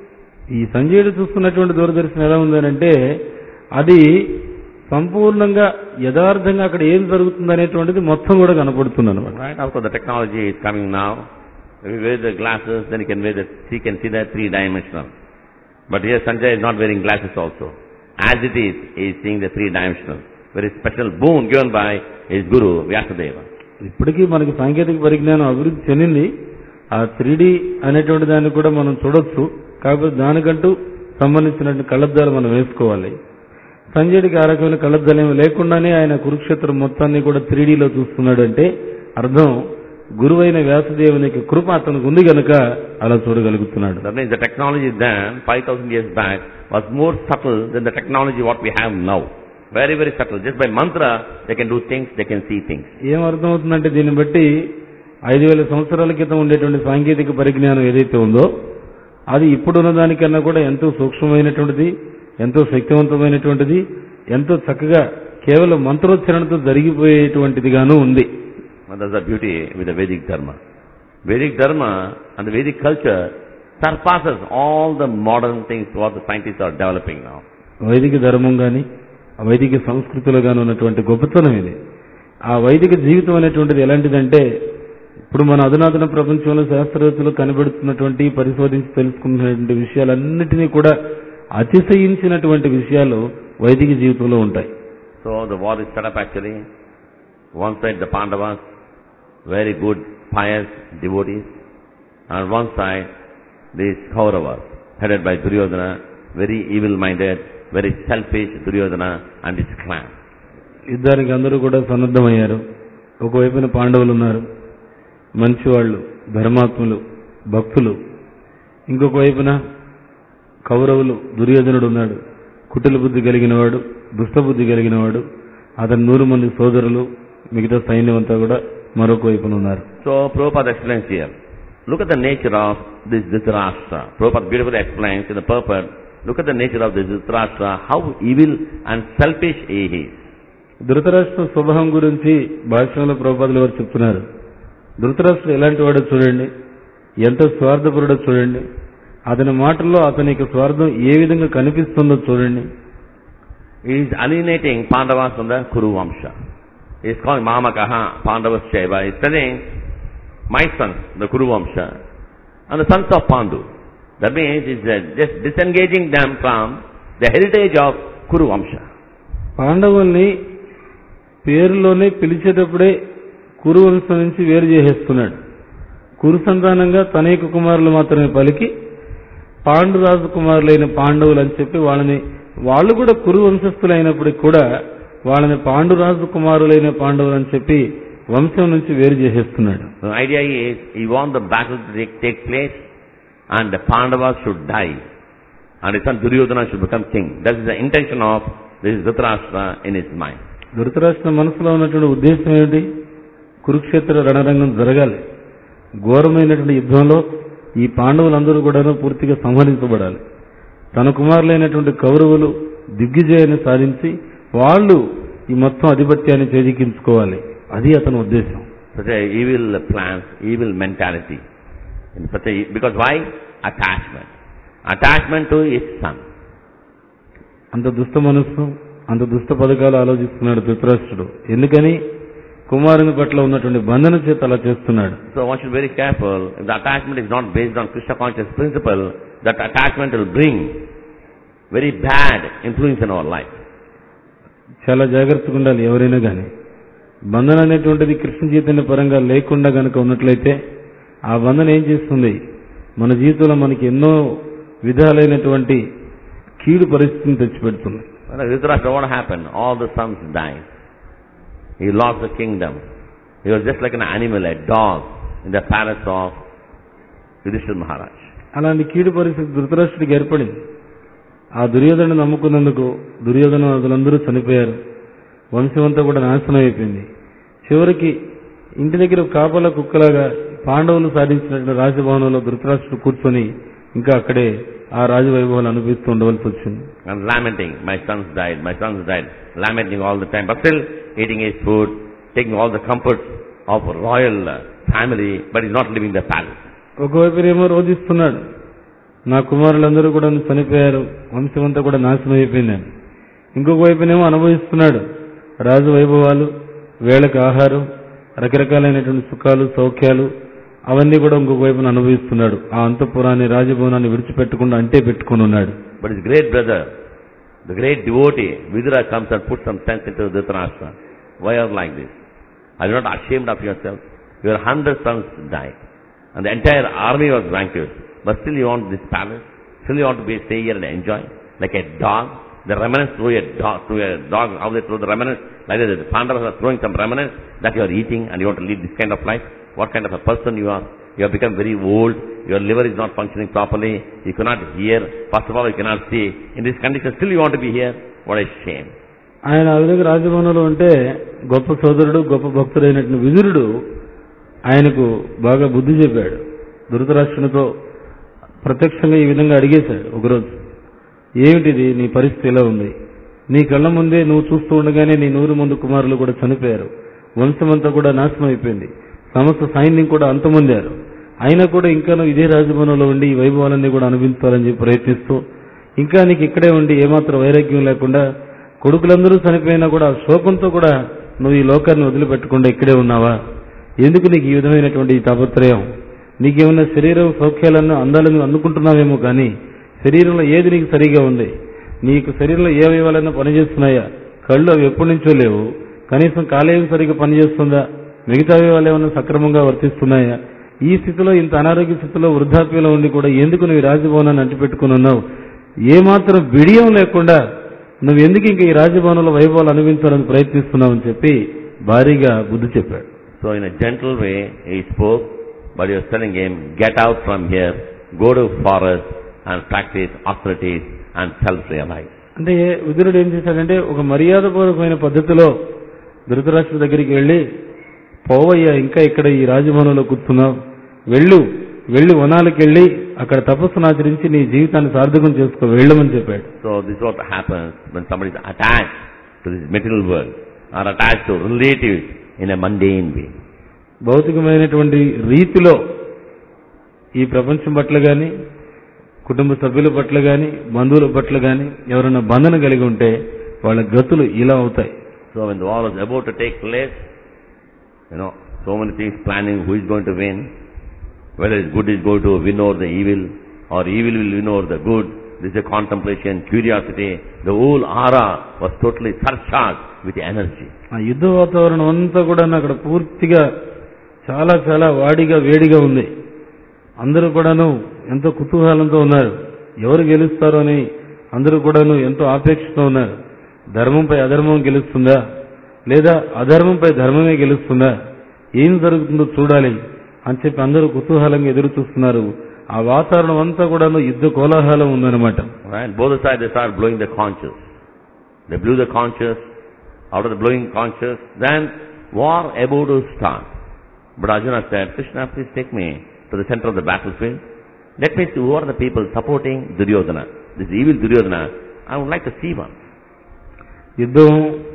ఈ సంజయుడు చూస్తున్నటువంటి దూరదర్శనం ఎలా ఉందనంటే అది సంపూర్ణంగా యథార్థంగా అక్కడ ఏం జరుగుతుంది అనేటువంటిది మొత్తం కూడా కనపడుతుంది అనమాట. Right, of course the technology is coming now. If you wear the glasses, then you can wear he can see that three-dimensional. But here Sanjaya is not wearing glasses also. As it is, he is seeing the three-dimensional. Very special boon given by his guru Vyasadeva. ఇప్పటికీ మనకి సాంకేతిక పరిజ్ఞానం అభివృద్ధి చెందింది. ఆ 3D అనేటువంటి దాన్ని కూడా మనం చూడొచ్చు. కాకపోతే దానికంటూ సంబంధించినటువంటి కళ్ళద్దాలు మనం వేసుకోవాలి. సంజయుడికి ఆ రకమైన కళ్ళద్దాలు ఏమి లేకుండానే ఆయన కురుక్షేత్రం మొత్తాన్ని కూడా 3Dలో చూస్తున్నాడు అంటే అర్థం గురువైన వ్యాసదేవునికి కృప అతనికి ఉంది కనుక అలా చూడగలుగుతున్నాడు. That means the technology then 5000 years back was more subtle than the technology what we have now. Very, very subtle. Just by mantra they can do things, they can see things. ఏం అర్థమవుతుందంటే దీన్ని బట్టి 5000 సంవత్సరాల క్రితం ఉండేటువంటి సాంకేతిక పరిజ్ఞానం ఏదైతే ఉందో అది ఇప్పుడున్న దానికన్నా కూడా ఎంతో సూక్ష్మమైనటువంటిది, ఎంతో శక్తివంతమైనటువంటిది, ఎంతో చక్కగా కేవలం మంత్రోచ్చరణతో జరిగిపోయేటువంటిదిగాను ఉంది. That's the beauty with the Vedic Dharma. Vedic Dharma and the Vedic culture surpasses all the modern things what the scientists are developing now. వైదిక ధర్మం కానీ వైదిక సంస్కృతిలో కానీ ఉన్నటువంటి గొప్పతనం ఇది. ఆ వైదిక జీవితం అనేటువంటిది ఎలాంటిదంటే ఇప్పుడు మన అధునాతన ప్రపంచంలో శాస్త్రవేత్తలు కనిపెడుతున్నటువంటి పరిశోధించి తెలుసుకున్నటువంటి విషయాలన్నిటినీ కూడా అతిశయించినటువంటి విషయాలు వైదిక జీవితంలో ఉంటాయి. So the war is set up actually. One side the Pandavas, very good, pious devotees, and one side these Kauravas, headed by Duryodhana, very evil-minded, very selfish Duryodhana and his clan. యుద్ధానికి అందరూ కూడా సన్నద్ధమయ్యారు. ఒకవైపున పాండవులు ఉన్నారు, మంచివాళ్ళు, ధర్మాత్ములు, భక్తులు. ఇంకొక వైపున కౌరవులు, దుర్యోధనుడు ఉన్నాడు, కుటిల బుద్ధి కలిగినవాడు, దుష్టబుద్ధి కలిగినవాడు. అతని 100 మంది సోదరులు, మిగతా సైన్యం అంతా కూడా మరొక వైపున ఉన్నారు. So Prabhupada explains here. Look at the nature of this Dhritarashtra. Prabhupada beautifully explains in the purport. Look at the nature of this Dhritarashtra, how evil and selfish he is. Dhritarashtra స్వభావం గురించి భాష్యంలో ప్రభుపాదులు వారు చెప్తున్నారు. ధృతరాష్ట్రుడు ఎలాంటి వాడో చూడండి, ఎంత స్వార్థపరుడో చూడండి, అతని మాటల్లో అతని యొక్క స్వార్థం ఏ విధంగా కనిపిస్తుందో చూడండి. He is alienating Pandavas from the Kuru Vamsha. He is calling Mamakaha Pandavas Shaiva. He is telling, my sons, the Kuru Vamsha, and the sons of Pandu. That means he is just disengaging them from the heritage of Kuru Vamsha. పాండవుల్ని పేరులోనే పిలిచేటప్పుడే కురు వంశం నుంచి వేరు చేసేస్తున్నాడు. కురు సంతానంగా తన యొక్క కుమారులు మాత్రమే పలికి పాండు రాజకుమారులైన పాండవులు అని చెప్పి వాళ్ళు కూడా కురు వంశస్థులైనప్పటికీ కూడా వాళ్ళని పాండు రాజకుమారులైన పాండవులు అని చెప్పి వంశం నుంచి వేరు చేసేస్తున్నాడు. The idea is he wants the battle to take place and the Pandavas should die and his son Duryodhana should become king. That is the intention of this Dhritarashtra in his mind. Dhritarashtra మనసులో ఉన్నటువంటి ఉద్దేశం ఏమిటి? కురుక్షేత్ర రణరంగం జరగాలి. ఘోరమైనటువంటి యుద్ధంలో ఈ పాండవులందరూ కూడా పూర్తిగా సంహరించబడాలి. తన కుమారులైనటువంటి కౌరవులు దిగ్విజయాన్ని సాధించి వాళ్ళు ఈ మొత్తం ఆధిపత్యాన్ని చేజిక్కించుకోవాలి. అది అతని ఉద్దేశం. Such a evil plans, evil mentality. Because why? Attachment. Attachment to his son. అంత దుష్ట మనస్సు, అంత దుష్ట పథకాలు ఆలోచిస్తున్నాడు ధృతరాష్ట్రుడు. ఎందుకని? కుమారుని పట్ల ఉన్నటువంటి బంధన చేత అలా చేస్తున్నాడు. So one should be very careful. If the attachment is not based on Krishna conscious principle, that attachment will bring very bad influence in our life. చాలా జాగ్రత్తగా ఉండాలి ఎవరైనా కానీ. బంధన అనేటువంటిది కృష్ణ చైతన్య పరంగా లేకుండా గనక ఉన్నట్లయితే ఆ బంధన ఏం చేస్తుంది? మన జీవితంలో మనకి ఎన్నో విధాలైనటువంటి కీడు పరిస్థితిని తెచ్చిపెడుతుంది. Dhritarashtra, what happened? All the sons died. He lost the kingdom. He was just like an animal, a dog in the palace of Yudhishthira Maharaj. అలాంటి కీడు పరిస్థితి ధృతరాష్ట్రుడికి ఏర్పడింది. ఆ దుర్యోధను నమ్ముకున్నందుకు దుర్యోధనులందరూ చనిపోయారు. వంశం అంతా కూడా నాశనం అయిపోయింది. చివరికి ఇంటి దగ్గర కాపలా కుక్కలాగా పాండవులు సాధించినటువంటి రాజభవనంలో ధృతరాష్ట్రుడు కూర్చొని ఇంకా అక్కడే ఆ రాజవైభవాలు అనుభవిస్తూ ఉండవలసి వచ్చింది. And lamenting, my sons died, lamenting all the time, but still eating his food, taking all the comforts of a royal family, but he's not living the palace. ఒకవైపునేమో రోధిస్తున్నాడు, నా కుమారులందరూ కూడా చనిపోయారు, వంశం అంతా కూడా నాశనం అయిపోయిందని. ఇంకొక వైపునేమో అనుభవిస్తున్నాడు రాజు వైభవాలు, వేళకు ఆహారం, రకరకాలైనటువంటి సుఖాలు సౌఖ్యాలు, అవన్నీ కూడా ఇంకొక వైపున అనుభవిస్తున్నాడు. ఆ అంతఃపురాన్ని రాజభవనాన్ని విడిచిపెట్టకుండా అంటే పెట్టుకుని ఉన్నాడు. But his great brother, the great devotee, Vidura comes and puts some sense into Dhritarashtra. Why are you like this? Are you not ashamed of yourself? Your 100 sons died, and the entire army was vanquished. But still you want this palace? Still you want to stay here and enjoy? Like a dog? The remnants throw a dog, how they throw the remnants? Like that, the Pandavas are throwing some remnants that you are eating and you want to lead this kind of life? What kind of a person you are? You have become very old, your liver is not functioning properly, you cannot hear, first of all you cannot see. In this condition still you want to be here? What a shame. ఆయన ఆ విధంగా రాజభవనంలో ఉంటే గొప్ప సోదరుడు, గొప్ప భక్తుడైనటువంటి విదురుడు ఆయనకు బాగా బుద్ధి చెప్పాడు. ధృతరాష్ట్రునితో ప్రత్యక్షంగా ఈ విధంగా అడిగేశాడు ఒకరోజు, ఏమిటిది నీ పరిస్థితి ఎలా ఉంది? నీ కళ్ళ ముందే నువ్వు చూస్తూ ఉండగానే నీ 100 మంది కుమారులు కూడా చనిపోయారు, వంశమంతా కూడా నాశనం అయిపోయింది, సమస్త సైన్యం కూడా అంతమొందారు. అయినా కూడా ఇంకా నువ్వు ఇదే రాజభవనంలో ఉండి ఈ వైభవాలన్నీ కూడా అనుభవించాలని చెప్పి ప్రయత్నిస్తూ, ఇంకా నీకు ఇక్కడే ఉండి ఏమాత్రం వైరాగ్యం లేకుండా కొడుకులందరూ చనిపోయినా కూడా శోకంతో కూడా నువ్వు ఈ లోకాన్ని వదిలిపెట్టకుండా ఇక్కడే ఉన్నావా? ఎందుకు నీకు ఈ విధమైనటువంటి ఈ తాపత్రయం? నీకేమన్నా శరీరం సౌఖ్యాలను అందాలను అందుకుంటున్నావేమో కానీ శరీరంలో ఏది నీకు సరిగా ఉంది? నీకు శరీరంలో ఏ అవయవాలన్నా పనిచేస్తున్నాయా? కళ్ళు అవి ఎప్పటి నుంచో లేవు, కనీసం కాలేయం సరిగా పనిచేస్తుందా? మిగతా అవయవాలు ఏమన్నా సక్రమంగా వర్తిస్తున్నాయా? ఈ స్థితిలో, ఇంత అనారోగ్య స్థితిలో, వృద్ధాప్యంలో ఉండి కూడా ఎందుకు నువ్వు రాజభవనాన్ని అంటిపెట్టుకుని ఉన్నావు? ఏమాత్రం బిడియం లేకుండా నువ్వు ఎందుకు ఇంకా ఈ రాజభవనంలో వైభవాలు అనుభవించాలని ప్రయత్నిస్తున్నావు అని చెప్పి భారీగా బుద్ధి చెప్పాడు. So in a gentle way he spoke, but he was telling him, get out from here, go to forest and practice austerities and self-realize. అంటే విదురుడు ఏం చేశాడంటే ఒక మర్యాదపూర్వకమైన పద్ధతిలో ధృతరాష్ట్రుడి దగ్గరికి వెళ్ళి, పోవయ్యా, ఇంకా ఇక్కడ ఈ రాజభవనంలో కూర్చున్నావు, వెళ్ళు వనాలకు వెళ్ళి అక్కడ తపస్సును ఆచరించి నీ జీవితాన్ని సార్థకం చేసుకో, వెళ్ళమని చెప్పాడు. So this is what happens when somebody is attached to this material world or attached to relatives in a mundane way. భౌతికమైనటువంటి రీతిలో ఈ ప్రపంచం పట్ల గాని కుటుంబ సభ్యుల పట్ల గాని బంధువుల పట్ల గాని ఎవరైనా బంధన కలిగి ఉంటే వాళ్ళ గతులు ఇలా అవుతాయి. So when the war was about to take place, so many things planning, who is going to win, whether good is going to win over the evil, or evil will win over the good. This is a contemplation, curiosity. The whole aura was totally surcharged with energy. ఆ యుద్ధ వాతావరణం అంతా కూడా అక్కడ పూర్తిగా చాలా చాలా వేడిగా ఉంది. అందరూ కూడాను ఎంతో కుతూహలంతో ఉన్నారు. ఎవరు గెలుస్తారో అని అందరూ కూడాను ఎంతో ఆపేక్షతో ఉన్నారు. ధర్మంపై అధర్మం గెలుస్తుందా, లేదా అధర్మంపై ధర్మమే గెలుస్తుందా, ఏం జరుగుతుందో చూడాలి అని చెప్పి అందరూ కుతూహలంగా ఎదురు చూస్తున్నారు. ఆ వాతావరణం అంతా కూడాను యుద్ధ కోలాహలం ఉందన్నమాట. Both sides they start blowing the conches. They blew the conches. Out of the blowing conches, then war about to start. But Arjuna said, Krishna, please take me to the center of the battlefield. Let me see who are the people supporting Duryodhana. This evil Duryodhana, I would like to see one. యుద్ధం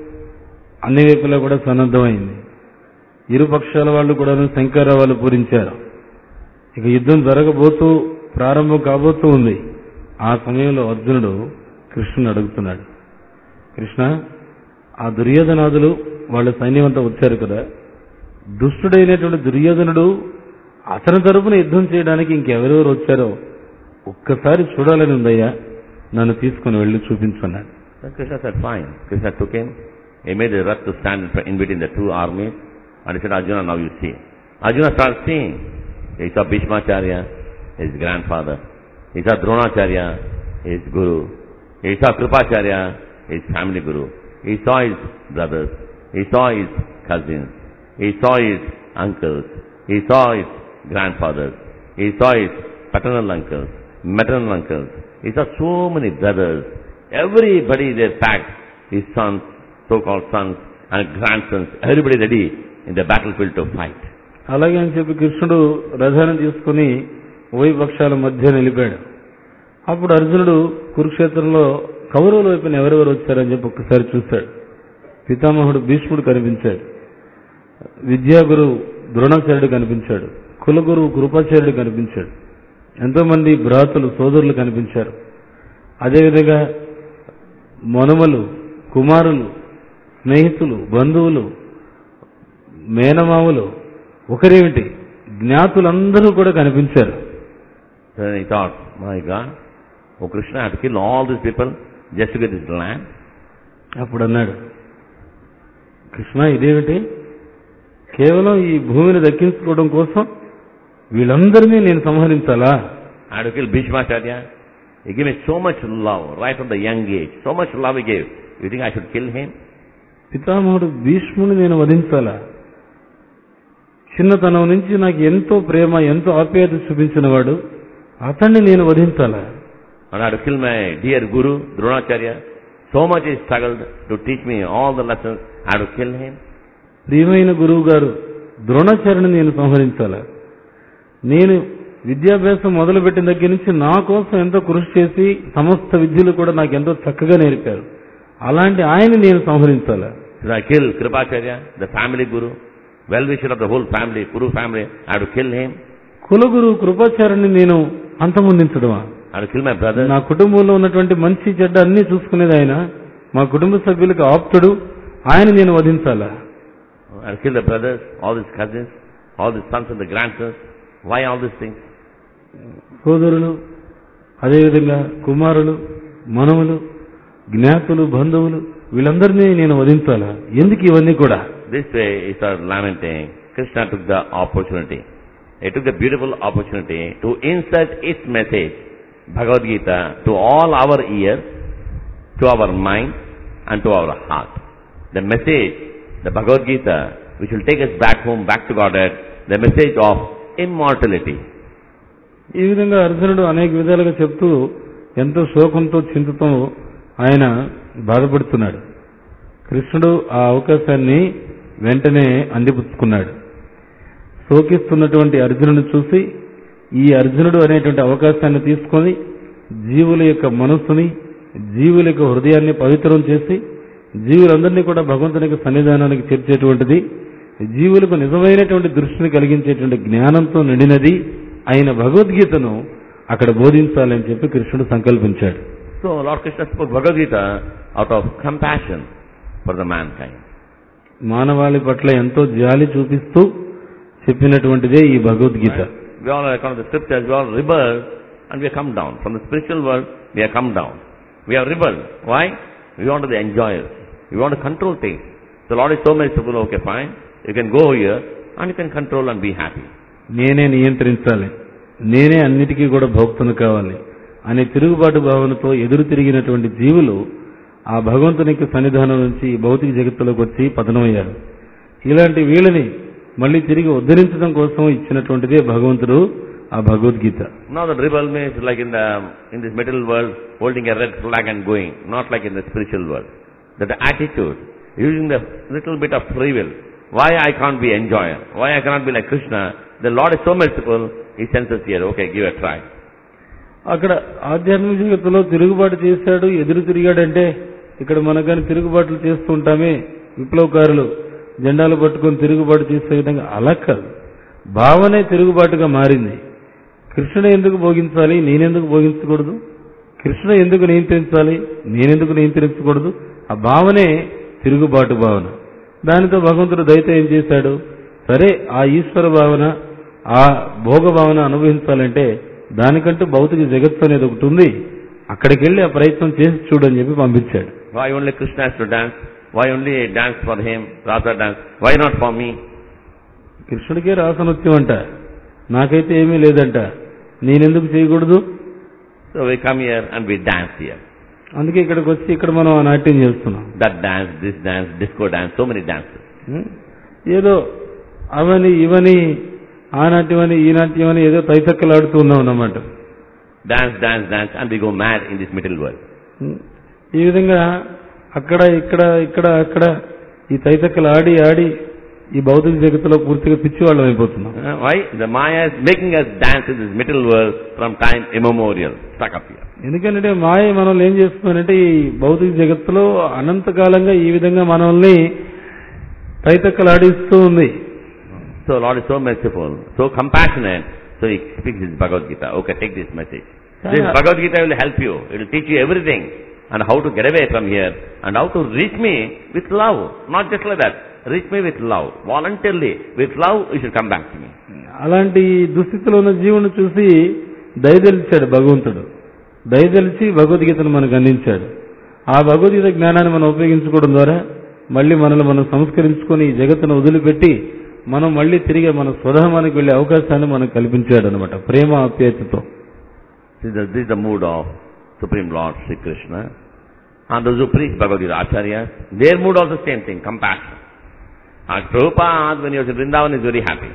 అన్ని వైపులా కూడా సన్నద్ధమైంది. ఇరు పక్షాల వాళ్ళు కూడా శంఖారావాలు పూరించారు. ఇక యుద్ధం జరగబోతూ ప్రారంభం కాబోతూ ఉంది. ఆ సమయంలో అర్జునుడు కృష్ణుని అడుగుతున్నాడు, కృష్ణ, ఆ దుర్యోధనాదులు వాళ్ళ సైన్యం అంతా వచ్చారు కదా, దుష్టుడైనటువంటి దుర్యోధనుడు అతని తరపున యుద్ధం చేయడానికి ఇంకెవరెవరు వచ్చారో ఒక్కసారి చూడాలని ఉందయ్యా, నన్ను తీసుకుని వెళ్ళి చూపించున్నాడు. Krishna said, fine. Krishna took him. He made a Rath to stand in between the two armies. And he said, Arjuna, now you see. Arjuna started seeing. He saw Bhishmacharya, his grandfather. He saw Dronacharya, his guru. He saw Kripacharya, his family guru. He saw his brothers. He saw his cousins. He saw his uncles. He saw his grandfathers. He saw his paternal uncles, maternal uncles. He saw so many brothers. Everybody there packed, his sons, so-called sons and grandsons, everybody ready in the battlefield to fight. అలాగే అని చెప్పి కృష్ణుడు రథాన్ని తీసుకుని ఉభయ పక్షాల మధ్య నిలిపాడు. అప్పుడు అర్జునుడు కురుక్షేత్రంలో కౌరవుల వైపున ఎవరెవరు వచ్చారని చెప్పి ఒక్కసారి చూశాడు. పితామహుడు భీష్ముడు కనిపించాడు, విద్యాగురు ద్రోణాచార్యుడు కనిపించాడు, కులగురువు కృపాచార్యుడు కనిపించాడు, ఎంతో మంది భ్రాతలు సోదరులు కనిపించారు. అదేవిధంగా మనుమలు, కుమారులు, స్నేహితులు, బంధువులు, మేనమావులు, ఒకరేమిటి జ్ఞాతులందరూ కూడా కనిపించారు. Then he thought, my God, oh Krishna, I have to kill all these people just to get this land. అప్పుడు అన్నాడు, కృష్ణ, ఇదేమిటి, కేవలం ఈ భూమిని దక్కించుకోవడం కోసం వీళ్ళందరినీ నేను సంహరించాలా? I have to kill Bhishmacharya. He gave me so much love right from the young age. So much love he gave. You think I should kill him? పితామహుడు భీష్ముని నేను వధించాలా? చిన్నతనం నుంచి నాకు ఎంతో ప్రేమ, ఎంతో ఆప్యాయత చూపించిన వాడు, అతన్ని నేను వధించాలా? And I had to kill my dear Guru, Dronacharya. So much he struggled to teach me all the lessons. I had to kill him. ప్రియమైన గురువు గారు ద్రోణాచార్యుని నేను సంహరించాలా? నేను విద్యాభ్యాసం మొదలుపెట్టిన దగ్గర నుంచి నా కోసం ఎంతో కృషి చేసి సమస్త విద్యలు కూడా నాకు ఎంతో చక్కగా నేర్పారు. అలాంటి ఆయన నేను సంహరించాలా? Should I kill Kripacharya, the family guru, well-wisher of the whole family, Kuru family? I had to kill him. కులగురు కృపాచార్యుని నేను అంతమొందించడమా? I had to kill my brother. నా కుటుంబంలో ఉన్నటువంటి మంచి చెడ్డ అన్ని చూసుకునేది ఆయన, మా కుటుంబ సభ్యులకు ఆప్తుడు, ఆయన నేను వధించాలా? I had to kill the brothers, all his cousins, all his sons and the grandsons. Why all these things? సోదరులు, అదేవిధంగా కుమారులు, మనవులు, జ్ఞాతులు, బంధువులు, వీళ్ళందరినీ నేను వధించాలా? ఎందుకు ఇవన్నీ కూడా? This way he started lamenting. Krishna took the opportunity. He took the beautiful opportunity to insert his message, Bhagavad Gita, to all our ears, to our mind and to our heart. The message, the Bhagavad Gita, which will take us back home, back to Godhead, the message of immortality. ఈ విధంగా అర్జునుడు అనేక విధాలుగా చెప్తూ ఎంతో శోకంతో చింతతో ఆయన బాధపడుతున్నాడు. కృష్ణుడు ఆ అవకాశాన్ని వెంటనే అందిపుచ్చుకున్నాడు. శోకిస్తున్నటువంటి అర్జునుడిని చూసి ఈ అర్జునుడు అనేటువంటి అవకాశాన్ని తీసుకొని జీవుల యొక్క మనస్సుని, జీవుల యొక్క హృదయాన్ని పవిత్రం చేసి జీవులందరినీ కూడా భగవంతునికి సన్నిధానానికి చేర్చేటువంటిది, జీవులకు నిజమైనటువంటి దృష్టిని కలిగించేటువంటి జ్ఞానంతో నిండినది అయిన భగవద్గీతను అక్కడ బోధించాలని చెప్పి కృష్ణుడు సంకల్పించాడు. So Lord Krishna spoke Bhagavad Gita out of compassion for the mankind. మానవాళి పట్ల ఎంతో జాలి చూపిస్తూ చెప్పినటువంటిదే ఈ Bhagavad Gita. We all are according to the scriptures, we all rebelled and we have come down. From the spiritual world, we have come down. We have rebelled. Why? We want to be enjoyers. We want to control things. The Lord is so merciful, okay fine, you can go here and you can control and be happy. నేనే నియంత్రించాలి, నేనే అన్నిటికీ కూడా భోక్తను కావాలి అనే తిరుగుబాటు భావనతో ఎదురు తిరిగినటువంటి జీవులు ఆ భగవంతునికి సన్నిధానం నుంచి ఈ భౌతిక జగత్తులోకి వచ్చి పతనమయ్యారు. ఇలాంటి వీళ్ళని మళ్ళీ తిరిగి ఉద్ధరించడం కోసం ఇచ్చినటువంటిదే భగవంతుడు ఆ Bhagavad Gita. Now the rebel means like in this material world holding a red flag and going, not like in the spiritual world. That the attitude, using the little bit of free will. Why I can't be enjoyer? Why I cannot be like Krishna? The Lord is so merciful, He sends us here. Okay, give a try. అక్కడ ఆధ్యాత్మిక జగత్తులో తిరుగుబాటు చేశాడు, ఎదురు తిరిగాడంటే ఇక్కడ మనకని తిరుగుబాట్లు చేస్తూ ఉంటామే, విప్లవకారులు జెండాలు పట్టుకొని తిరుగుబాటు చేసే విధంగా అలా కాదు. భావనే తిరుగుబాటుగా మారింది. కృష్ణుడు ఎందుకు భోగించాలి, నేనెందుకు భోగించకూడదు? కృష్ణుడు ఎందుకు నియంత్రించాలి, నేనెందుకు నియంత్రించకూడదు? ఆ భావనే తిరుగుబాటు భావన. దానితో భగవంతుడు దయతో ఏం చేశాడు? సరే, ఆ ఈశ్వర భావన, ఆ భోగ భావన అనుభవించాలంటే దానికంటూ భౌతిక జగత్తు అనేది ఒకటి ఉంది, అక్కడికి వెళ్ళి ఆ ప్రయత్నం చేసి చూడని చెప్పి పంపించాడు. Why only Krishna has to dance? Why only dance for him, Radha dance? Why not for me? కృష్ణుడికే రాసనృత్యం అంట, నాకైతే ఏమీ లేదంట, నేనెందుకు చేయకూడదు? So we come here and we dance here. అందుకే ఇక్కడికి వచ్చి ఇక్కడ మనం నాట్యం చేస్తున్నాం. That dance, this dance, disco dance, so many dances. ఏదో అవని ఇవని ఆ నాట్యం అని ఈ నాట్యం అని ఏదో తైతక్కలాడుతూ ఉన్నాం అన్నమాట. Dance, dance, dance and we go mad in this material world. ఈ విధంగా అక్కడ ఇక్కడ ఇక్కడ అక్కడ ఈ తైతక్కలు ఆడి ఆడి ఈ భౌతిక జగత్తులో పూర్తిగా పిచ్చివాళ్ళం అయిపోతున్నాం. Why? The Maya is making us dance in this material world from time immemorial, stuck up here. ఎందుకంటే మాయ మనల్ని ఏం చేస్తుందంటే ఈ భౌతిక జగత్తులో అనంతకాలంగా ఈ విధంగా మనల్ని తైతక్కలాడిస్తూ ఉంది. So Lord is so merciful, so compassionate, so He speaks this Bhagavad Gita. Okay, take this message. This Bhagavad Gita will help you. It will teach you everything and how to get away from here and how to reach me with love. Not just like that. Reach me with love. Voluntarily. With love, you should come back to me. అలాంటి దుస్థితిలో ఉన్న జీవుని చూసి దయదలిచాడు భగవంతుడు. దయదలిచి భగవద్గీతను మనకు అందించాడు. ఆ భగవద్గీత జ్ఞానాన్ని మనం ఉపయోగించుకోవడం ద్వారా మళ్ళీ మనల్ని మనం సంస్కరించుకొని ఈ జగత్తును వదిలిపెట్టి మనం మళ్ళీ తిరిగి మన స్వధామానికి వెళ్లే అవకాశాన్ని మనకు కల్పించాడు అనమాట, ప్రేమ ఆప్యాయతతో. This is the mood of Supreme Lord Sri Krishna. And those who preach Bhagavad Gita, Acharyas, their mood also same thing, compassion. And Prabhupada, when he was in Vrindavan, is very happy.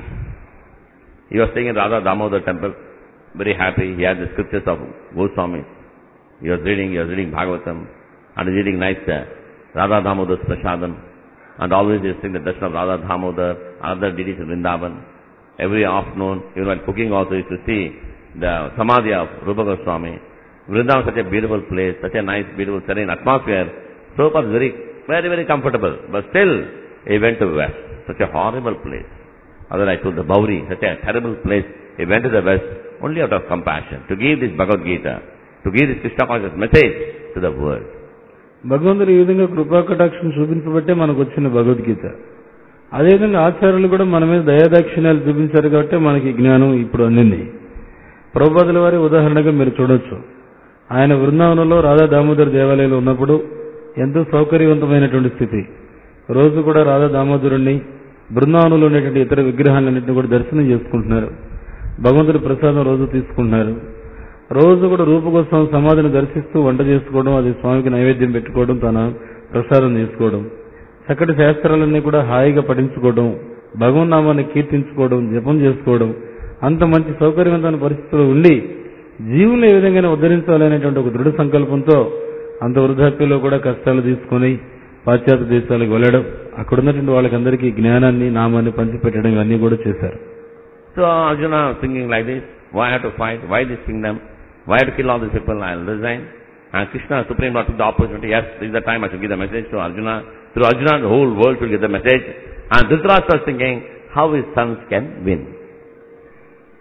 He was staying in Radha Damodar temple, very happy. He had the scriptures of Goswami. He was reading Bhagavatam, and he was reading nice Radha Damodar's Prasadam. And always he was seeing the darshan of Radha Damodar, other deities in Vrindavan. Every afternoon, even while cooking also, he used to see the Samadhi of Rupa Goswami. Vrindavan is such a beautiful place, such a nice, beautiful, serene atmosphere. Prabhupada is very, very, very comfortable. But still, he went to the west. Such a horrible place. Otherwise, to the Bauri, such a terrible place. He went to the west only out of compassion, to give this Bhagavad Gita, to give this Krishna conscious message to the world. భగవంతుడు ఈ విధంగా కృపాకటాక్షం చూపించబట్టే మనకు వచ్చిన భగవద్గీత. అదేవిధంగా ఆచార్యులు కూడా మన మీద దయాదాక్షిణ్యాలు చూపించారు కాబట్టి మనకి జ్ఞానం ఇప్పుడు అందింది. ప్రభుపాదుల వారి ఉదాహరణగా మీరు చూడొచ్చు. ఆయన బృందావనంలో రాధా దామోదర్ దేవాలయంలో ఉన్నప్పుడు ఎంతో సౌకర్యవంతమైనటువంటి స్థితి. రోజు కూడా రాధా దామోదరుణ్ణి, బృందావనంలో ఉండేటువంటి ఇతర విగ్రహాలన్నింటినీ కూడా దర్శనం చేసుకుంటున్నారు. భగవంతుడి ప్రసాదం రోజు తీసుకుంటున్నారు. రోజు కూడా రూపగోస్వామి సమాధిని దర్శిస్తూ వంట చేసుకోవడం, అది స్వామికి నైవేద్యం పెట్టుకోవడం, తన ప్రసాదం చేసుకోవడం, చక్కటి శాస్త్రాలన్నీ కూడా హాయిగా పఠించుకోవడం, భగవన్నామాన్ని కీర్తించుకోవడం, జపం చేసుకోవడం, అంత మంచి సౌకర్యవంతమైన పరిస్థితుల్లో ఉండి జీవులు ఏ విధంగా ఉద్ధరించాలనేటువంటి ఒక దృఢ సంకల్పంతో అంత వృద్ధాప్యంలో కూడా కష్టాలు తీసుకుని పాశ్చాత్య దేశాలకు వెళ్ళడం, అక్కడ ఉన్నటువంటి వాళ్ళకందరికీ జ్ఞానాన్ని, నామాన్ని పంచిపెట్టడం, ఇవన్నీ కూడా చేశారు. So Arjuna was thinking like this, why I have to fight, why this kingdom, why I have to kill all these people, I will resign. And Krishna, Supreme Lord, took the opportunity, yes, this is the time I should give the message to Arjuna. Through Arjuna, the whole world will get the message. And Dhritarashtra was thinking, how his sons can win.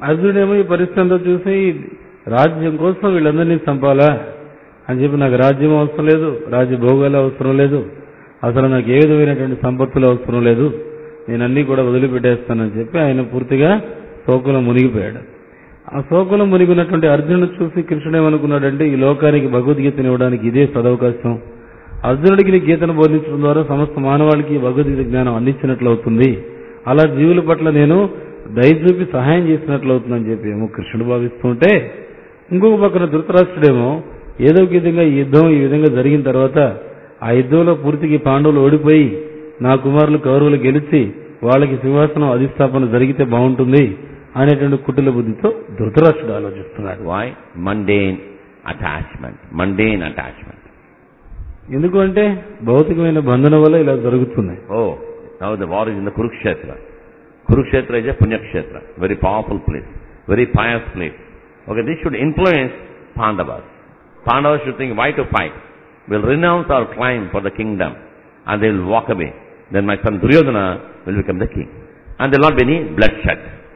అర్జునుడేమో ఈ పరిస్థితుల్లో చూసి రాజ్యం కోసం వీళ్ళందరినీ చంపాలా అని చెప్పి నాకు రాజ్యం అవసరం లేదు, రాజ్య భోగాలు అవసరం లేదు, అసలు నాకు ఏ విధమైనటువంటి సంపత్తులు అవసరం లేదు, నేను అన్నీ కూడా వదిలిపెట్టేస్తానని చెప్పి ఆయన పూర్తిగా శోకంలో మునిగిపోయాడు. ఆ శోకంలో మునిగినటువంటి అర్జునుడు చూసి కృష్ణుడు ఏమనుకున్నాడంటే ఈ లోకానికి భగవద్గీతను ఇవ్వడానికి ఇదే సదవకాశం. అర్జునుడికి గీతను బోధించడం ద్వారా సమస్త మానవాళికి భగవద్గీత జ్ఞానం అందించినట్లు అవుతుంది, అలా జీవుల పట్ల నేను దయ చూపి సహాయం చేసినట్లు అవుతుందని చెప్పి ఏమో కృష్ణుడు భావిస్తుంటే, ఇంకొక పక్కన ధృతరాష్ట్రుడేమో ఏదో ఒక విధంగా ఈ యుద్ధం ఈ విధంగా జరిగిన తర్వాత ఆ యుద్ధంలో పూర్తిగా పాండవులు ఓడిపోయి నా కుమారులు కౌరవులు గెలిచి వాళ్ళకి సింహాసనం అధిష్టాపన జరిగితే బాగుంటుంది అనేటువంటి కుటిల బుద్ధితో ధృతరాష్ట్రుడు ఆలోచిస్తున్నాడు. Why? Mundane attachment. ఎందుకంటే భౌతికమైన బంధన వల్ల ఇలా జరుగుతుంది. Oh, now the war is in the Kurukshetra. Kurukshetra is a Punyakshetra, very powerful place, very pious place. Okay, this should influence Pandavas. Pandavas should think, why to fight? We'll renounce our claim for the kingdom and they will walk away. Then my son Duryodhana will become the king. And there will not be any bloodshed.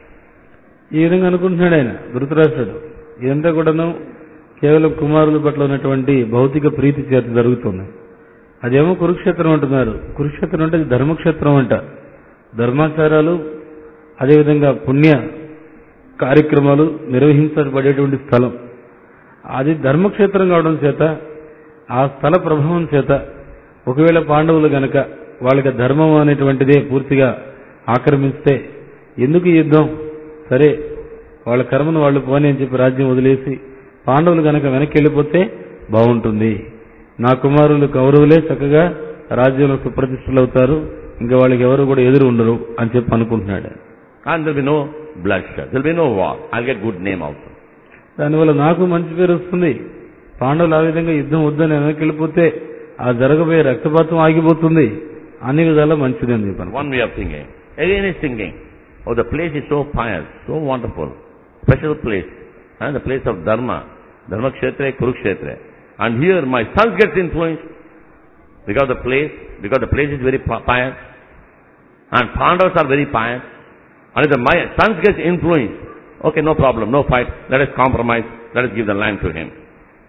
ఈ విధంగా అనుకుంటున్నాడు ఆయన ధృతరాష్ట్రుడు. ఇదంతా కూడాను కేవలం కుమారుల పట్ల ఉన్నటువంటి భౌతిక ప్రీతి చేత జరుగుతుంది. అదేమో కురుక్షేత్రం అంటున్నారు. కురుక్షేత్రం అంటే ధర్మక్షేత్రం అంట. ధర్మాచారాలు అదేవిధంగా పుణ్య కార్యక్రమాలు నిర్వహించబడేటువంటి స్థలం. అది ధర్మక్షేత్రం కావడం చేత ఆ స్థల ప్రభావం చేత ఒకవేళ పాండవులు గనక వాళ్ళకి ధర్మం అనేటువంటిదే పూర్తిగా ఆక్రమిస్తే ఎందుకు యుద్ధం, సరే వాళ్ళ కర్మను వాళ్ళు పోని అని చెప్పి రాజ్యం వదిలేసి పాండవులు గనక వెనక్కి వెళ్ళిపోతే బాగుంటుంది, నా కుమారులు కౌరవులే చక్కగా రాజ్యంలో సుప్రతిష్ఠులు అవుతారు, ఇంకా వాళ్ళకి ఎవరు కూడా ఎదురు ఉండరు అని చెప్పి అనుకుంటున్నాడు. And there will be no bloodshed, there will be no war, I'll get good name also. దానివల్ల నాకు మంచి పేరు వస్తుంది, పాండవులు ఆ విధంగా యుద్ధం వద్దని వెనక్కి వెళ్ళిపోతే ఆ జరగబోయే రక్తపాతం ఆగిపోతుంది, అన్ని విధాలా మంచిది అని చెప్పాను. One way of thinking. Again is thinking, oh, the place is so pious, so wonderful, special place, and the place of Dharma, Dharma Kshetra, Kurukshetra. And here my sons gets influenced because the place is very pious, and Pandavas are very pious, and if my sons gets influenced, okay, no problem, no fight, let us compromise, let us give the land to him.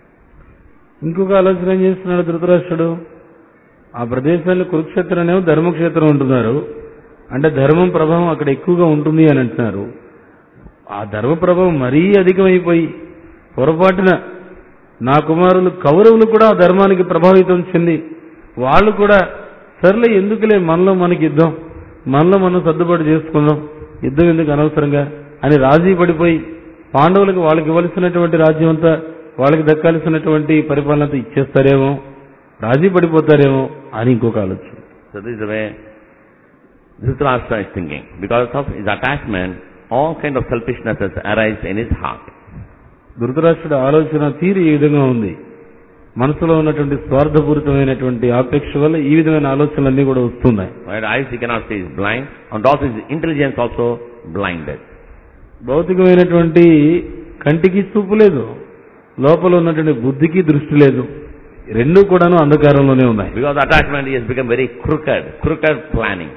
ఇంకొక ఆలోచన ఏం చేస్తున్నాడు ధృతరాష్ట్రుడు, ఆ ప్రదేశాల్లో కురుక్షేత్రం అనేవి ధర్మక్షేత్రం ఉంటున్నారు, అంటే ధర్మం ప్రభావం అక్కడ ఎక్కువగా ఉంటుంది అని అంటున్నారు. ఆ ధర్మ ప్రభావం మరీ అధికమైపోయి పొరపాటున నా కుమారులు కౌరవులు కూడా ఆ ధర్మానికి ప్రభావితం చెంది వాళ్ళు కూడా సర్లే ఎందుకులే మనలో మనకి యుద్ధం, మనలో మనం సర్దుబాటు చేసుకుందాం, యుద్ధం ఎందుకు అనవసరంగా అని రాజీ పడిపోయి పాండవులకు వాళ్ళకి ఇవ్వాల్సినటువంటి రాజ్యం అంతా వాళ్ళకి దక్కాల్సినటువంటి పరిపాలన ఇచ్చేస్తారేమో, రాజీ పడిపోతారేమో అని ఇంకొక ఆలోచన. So this is the way Dhritarashtra is thinking. Because of his attachment, all kind of selfishnesses arise in his heart. ధృతరాష్ట్రుడి ఆలోచన తీరు ఈ విధంగా ఉంది. మనసులో ఉన్నటువంటి స్వార్థపూరితమైనటువంటి ఆపేక్ష వల్ల ఈ విధమైన ఆలోచనలన్నీ కూడా వస్తున్నాయి. Eyes he cannot see, is blind, and also his intelligence also blinded. భౌతికమైనటువంటి కంటికి చూపు లేదు, లోపల ఉన్నటువంటి బుద్ధికి దృష్టి లేదు, రెండూ కూడాను అంధకారంలోనే ఉన్నాయి. Because attachment he has become very crooked planning.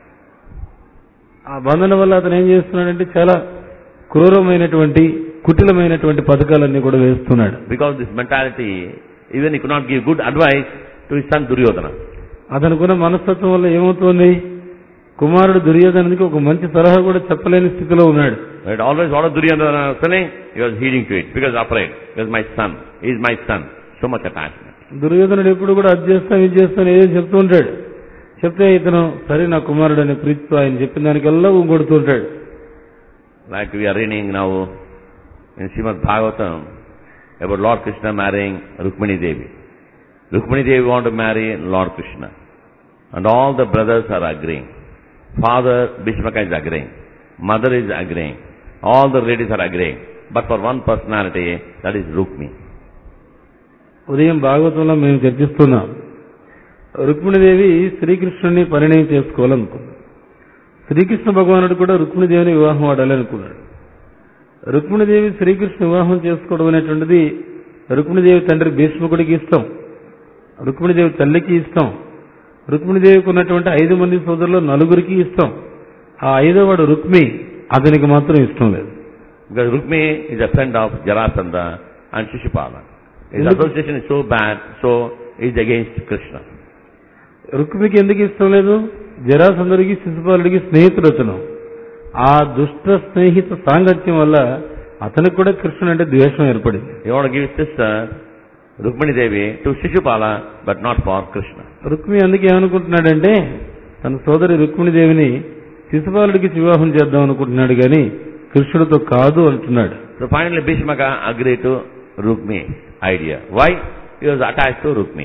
ఆ బంధన వల్ల అతను ఏం చేస్తున్నాడంటే చాలా క్రూరమైనటువంటి కుటిలమైనటువంటి పథకాలన్నీ కూడా వేస్తున్నాడు. Because this mentality, even he could not give good advice to his son Duryodhana. అతనుకున్న మనస్తత్వం వల్ల ఏమవుతుంది, కుమారుడు దుర్యోధనుడికి ఒక మంచి సలహా కూడా చెప్పలేని స్థితిలో ఉన్నాడు. Right, always what was Duryodhana saying, he was heeding to it, because afraid, because my son, he is my son, so much attachment. దుర్యోధనుడు ఎప్పుడు కూడా అది చేస్తాను ఇది చేస్తాను ఏదో చెప్తూ ఉంటాడు. చెప్తే ఇతను సరే నా కుమారుడు అనే ప్రీతితో ఆయన చెప్పిన దానికల్లా ఊగొడుతూ ఉంటాడు. Like we are reading now in Srimad Bhagavatam about Lord Krishna marrying Rukmini Devi. Rukmini Devi want to marry Lord Krishna, and all the brothers are agreeing. Father Bhishmaka is agreeing, mother is agreeing, all the ladies are agreeing, but for one personality, that is Rukmini. ఉదయం భాగవతంలో మేము చర్చిస్తున్నాం, రుక్మిణీదేవి శ్రీకృష్ణుని పరిణయం చేసుకోవాలనుకున్నాడు. శ్రీకృష్ణ భగవానుడు కూడా రుక్మిణీదేవిని వివాహం ఆడాలనుకున్నాడు. రుక్మిణీదేవి శ్రీకృష్ణ వివాహం చేసుకోవడం అనేటువంటిది రుక్మిణీదేవి తండ్రి భీష్ముడికి ఇష్టం, రుక్మిణీదేవి తల్లికి ఇష్టం, రుక్మిణీదేవికి ఉన్నటువంటి 5 మంది సోదరులు 4 ఇష్టం. ఆ 5వ వాడు రుక్మి, అతనికి మాత్రం ఇష్టం లేదు. Because Rukmi is a friend of Jarasandha and Shishupala. His association is so bad, so he is against Krishna. రుక్మికి ఎందుకు ఇష్టం లేదు? జరాసంధుడికి శిశుపాలుడికి స్నేహితుడు అతను. ఆ దుష్ట స్నేహిత సాంగత్యం వల్ల అతనికి కూడా కృష్ణుడు అంటే ద్వేషం ఏర్పడింది. He want to give his sister Rukmini Devi to Shishupala, but not for Krishna. Rukmi అందుకే ఏమనుకుంటున్నాడంటే తన సోదరి రుక్మిణి దేవిని శిశుపాలుడికి వివాహం చేద్దాం అనుకుంటున్నాడు కానీ కృష్ణుడితో కాదు అంటున్నాడు. So finally Bhishmaka agreed to Rukmi's idea. Why? He was attached to Rukmi.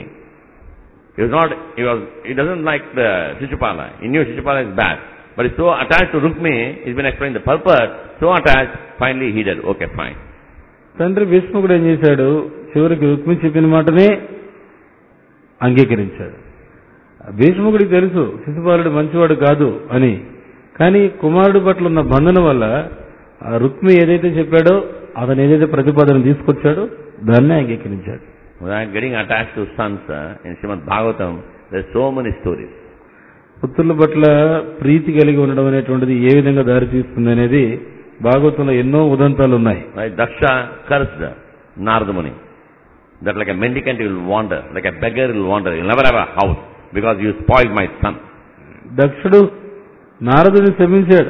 He doesn't like the Shishupala. He knew Shishupala is bad. But he's so attached to Rukmi, he's been explaining the purpose, so attached, finally he did, okay, fine. తండ్రి భీష్ముడు ఏం చేశాడు? చివరికి రుక్మి చెప్పిన మాటనే అంగీకరించాడు. భీష్ముడికి తెలుసు శిశుపాలుడు మంచివాడు కాదు అని. కానీ కుమారుడి పట్ల ఉన్న బంధన వల్ల ఆ రుక్మి ఏదైతే చెప్పాడో అతను ఏదైతే ప్రతిపాదన తీసుకొచ్చాడో దాన్నే అంగీకరించాడు. Without getting attached to sons, in Srimad Bhagavatam, there's so many stories. పుత్రుల పట్ల ప్రీతి కలిగి ఉండడం అనేటువంటిది ఏ విధంగా దారితీస్తుంది అనేది భాగవతంలో ఎన్నో ఉదంతాలు ఉన్నాయి. Daksha cursed Narada Muni that like a mendicant he will wander, like a beggar he will wander, he will never have a house because you spoiled my son. దక్షుడు నారదుని శపించాడు.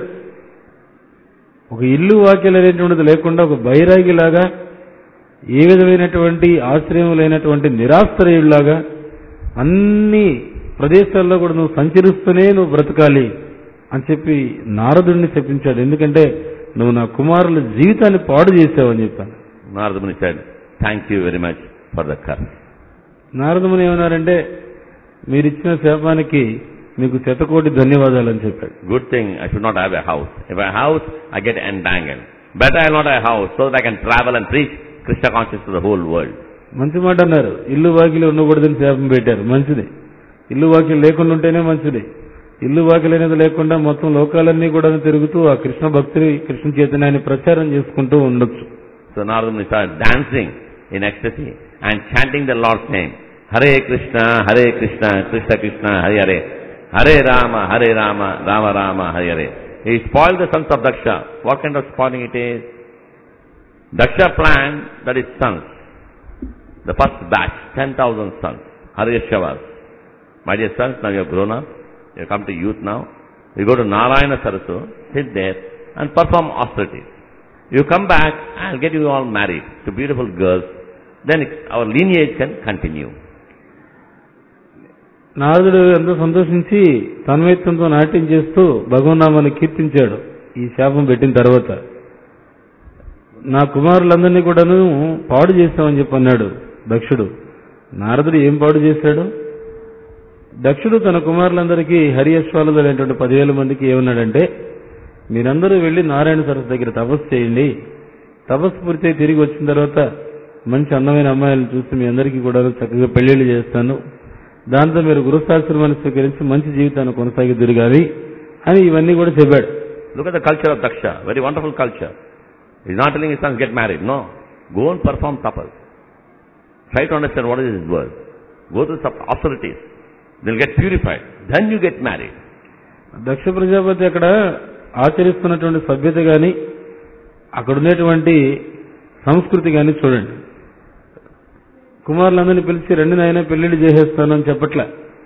ఒక ఇల్లు వాక్యాలు అనేటువంటిది లేకుండా ఒక బైరాగిలాగా, ఏ విధమైనటువంటి ఆశ్రయం లేనటువంటి నిరాశ్రయుడిలాగా అన్ని ప్రదేశాల్లో కూడా నువ్వు సంచరిస్తూనే నువ్వు బ్రతకాలి అని చెప్పి నారదుడిని శపించాడు. ఎందుకంటే నువ్వు నా కుమారుల జీవితాన్ని పాడు చేసావని చెప్పాను. నారదుని said, thank you very much for the curse. నారదుని ఏమన్నారంటే మీరిచ్చిన శాపానికి మీకు శతకోటి ధన్యవాదాలు అని చెప్పాడు. Good thing I should not have a house. If I have a house, I get entangled. Better I not have a house so that I can travel and preach Krishna consciousness to the whole world. మంచి మాట అన్నారు. ఇల్లు వాకిలి ఉండకూడదని శాపం పెట్టారు. మంచిది. ఇల్లు వాకిలి లేకుండా ఉంటేనే మంచిది. ఇల్లు వాకిలి అనేది లేకుండా మొత్తం లోకాలన్నీ కూడా తిరుగుతూ ఆ కృష్ణ భక్తుని కృష్ణ చైతన్యాన్ని ప్రచారం చేసుకుంటూ ఉండొచ్చు. So Narada started dancing in ecstasy and chanting the Lord's name. Hare Krishna, Krishna Krishna, Hare Hare. Hare Rama, Rama Rama, Hare Hare. He spoiled the sons of Daksha. What kind of spoiling it is? Daksha planned that his sons, the first batch, 10,000 sons, Haryashavas. My dear sons, now you have grown up, you have come to youth now. You go to Narayana Sarasu, sit there and perform austerities. You come back, I'll get you all married to beautiful girls. Then our lineage can continue. నారదుడు ఎంతో సంతోషించి తన్మయత్వంతో నాట్యం చేస్తూ భగవన్నామాన్ని కీర్తించాడు. ఈ శాపం పెట్టిన తర్వాత నా కుమారులందరినీ కూడాను పాడు చేస్తామని చెప్పి అన్నాడు దక్షుడు. నారదుడు ఏం పాడు చేశాడు? దక్షుడు తన కుమారులందరికీ హరియశ్వాలులు అనేటువంటి 10,000 మందికి ఏమన్నాడంటే మీరందరూ వెళ్లి నారాయణ సరస్సు దగ్గర తపస్సు చేయండి. తపస్సు పూర్తి తిరిగి వచ్చిన తర్వాత మంచి అందమైన అమ్మాయిలను చూసి మీ అందరికీ కూడా చక్కగా పెళ్లిళ్ళు చేస్తాను. దాంతో మీరు గృహస్థాశ్రమాన్ని స్వీకరించి మంచి జీవితాన్ని కొనసాగిద్దురుగాలి అని ఇవన్నీ కూడా చెప్పాడు. Look at the culture of Daksha, very wonderful culture. He's not telling his sons get married, no. Go and perform tapas. Try to understand what is his word. Go through some austerities. They'll get purified. Then you get married. Daksha Prajapati అక్కడ ఆచరిస్తున్నటువంటి సభ్యత గాని అక్కడ ఉండేటువంటి సంస్కృతి గాని చూడండి. కుమారులందరినీ పిలిచి రండి నాయన పెళ్లిళ్ళు చేసేస్తానని చెప్పట్లే.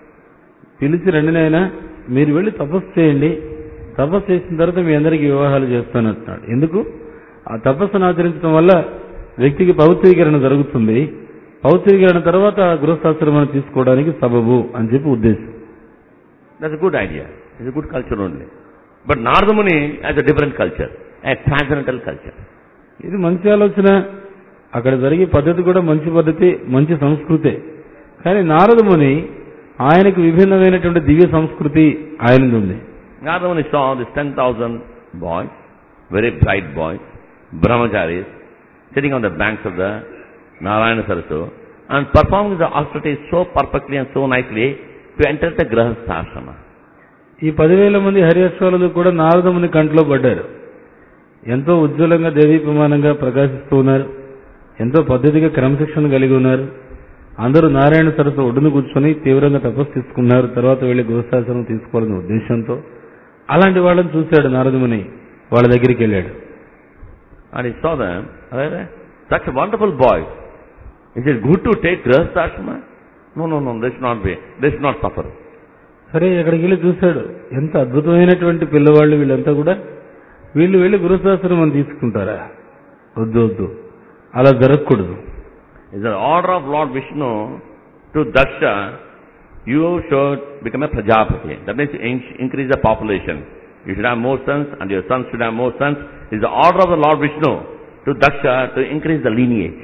పిలిచి రండి నాయన మీరు వెళ్ళి తపస్సు చేయండి. తపస్సు చేసిన తర్వాత మీ అందరికీ వివాహాలు చేస్తానంటున్నాడు. ఎందుకు? ఆ తపస్సును ఆచరించడం వల్ల వ్యక్తికి పవిత్రీకరణ జరుగుతుంది. పవిత్రీకరణ తర్వాత గృహస్థాశ్రమాన్ని తీసుకోవడానికి సబబు అని చెప్పి ఉద్దేశం. That's a good idea. It's a good culture only. But Narada Muni has a different culture, a transcendental culture. ఇది మంచి ఆలోచన. అక్కడ జరిగే పద్ధతి కూడా మంచి పద్ధతి, మంచి సంస్కృతే. కానీ నారద ముని ఆయనకు విభిన్నమైనటువంటి దివ్య సంస్కృతి ఆయనది ఉంది. Narada Muni saw these 10,000 boys, very bright boys, brahmacharis, sitting on the banks of the Narayana Sarasu and performing the austerities so perfectly and so nicely to enter the grahastha. ఈ 10,000 మంది హరియశ్వాలు కూడా నారద ముని కంట్లో పడ్డారు. ఎంతో ఉజ్వలంగా దేదీప్యమానంగా ప్రకాశిస్తూ ఉన్నారు. ఎంతో పద్ధతిగా క్రమశిక్షణ కలిగి ఉన్నారు. అందరూ నారాయణ సరస్సు ఒడ్డును కూర్చొని తీవ్రంగా తపస్సు తీసుకున్నారు. తర్వాత వెళ్లి గృహస్థాశ్రమం తీసుకోవాలనే ఉద్దేశంతో అలాంటి వాళ్ళని చూశాడు నారద ముని. వాళ్ళ దగ్గరికి వెళ్ళాడు. And he saw them. Such a wonderful boy. Is it good to take grihasthashrama? No, they should not be. They should not suffer. సరే ఎక్కడికి వెళ్ళి చూశాడు, ఎంత అద్భుతమైనటువంటి పిల్లవాళ్ళు వీళ్ళంతా కూడా, వీళ్ళు వెళ్ళి గృహస్థాశ్రమం తీసుకుంటారా? వద్దు, అలా జరగకూడదు. It's the order of Lord Vishnu to Daksha, you should become a Prajapati. That means increase the population. You should have more sons and your sons should have more sons. It's the order of the Lord Vishnu to Daksha to increase the lineage.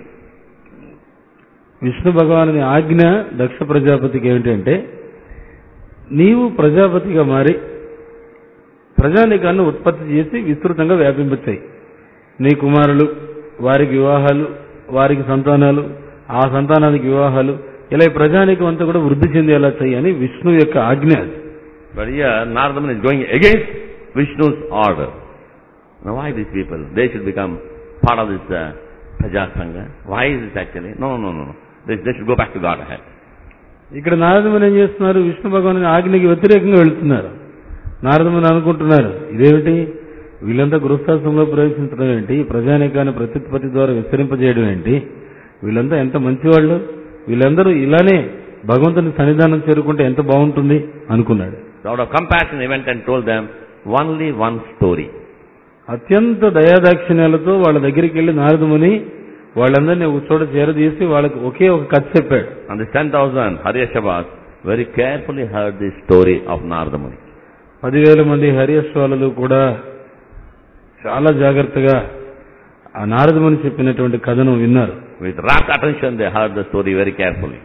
Vishnu భగవానుని ఆజ్ఞ దక్ష ప్రజాపతికి ఏమిటంటే, నీవు ప్రజాపతిగా మారి ప్రజానీకాన్ని ఉత్పత్తి చేసి విస్తృతంగా వ్యాపింపచేయి. నీ కుమారులు, వారికి వివాహాలు, వారికి సంతానాలు, ఆ సంతానానికి వివాహాలు, ఇలా ఈ ప్రజానీకం అంతా కూడా వృద్ధి చెందేలా చేయని విష్ణు యొక్క ఆజ్ఞ. But here Narada Muni is going against Vishnu's order. Now why these people? They should become part of this Praja Sangha. Why is this actually? No. They should go back to Godhead. ఇక్కడ నారదముని ఏం చేస్తున్నారు? విష్ణు భగవానుని ఆజ్ఞకి వ్యతిరేకంగా వెళుతున్నారు. నారదముని అనుకుంటున్నారు, ఇదేమిటి, వీళ్ళంతా గృహస్థాశ్రమంలో ప్రవేశించడం ఏంటి, ప్రజానీకాన్ని ప్రత్యుత్పత్తి ద్వారా విస్తరింపజేయడం ఏంటి, వీళ్ళంతా ఎంత మంచివాళ్ళు, వీళ్ళందరూ ఇలానే భగవంతుని సన్నిధానం చేరుకుంటే ఎంత బాగుంటుంది అనుకున్నాడు. Out of compassion he went and told them only one story. అత్యంత దయాదాక్షిణ్యాలతో వాళ్ళ దగ్గరికి వెళ్లి నారదముని వాళ్ళందరినీ ఒక చోట చేరదీసి వాళ్ళకి ఒకే ఒక కథ చెప్పాడు. And the 10,000 Haryashavas very carefully heard the story of Narada Muni. 10,000 మంది హరియశ్వాలు కూడా చాలా జాగ్రత్తగా ఆ నారదముని చెప్పినటువంటి కథను విన్నారు. With rapt attention they heard the story very carefully.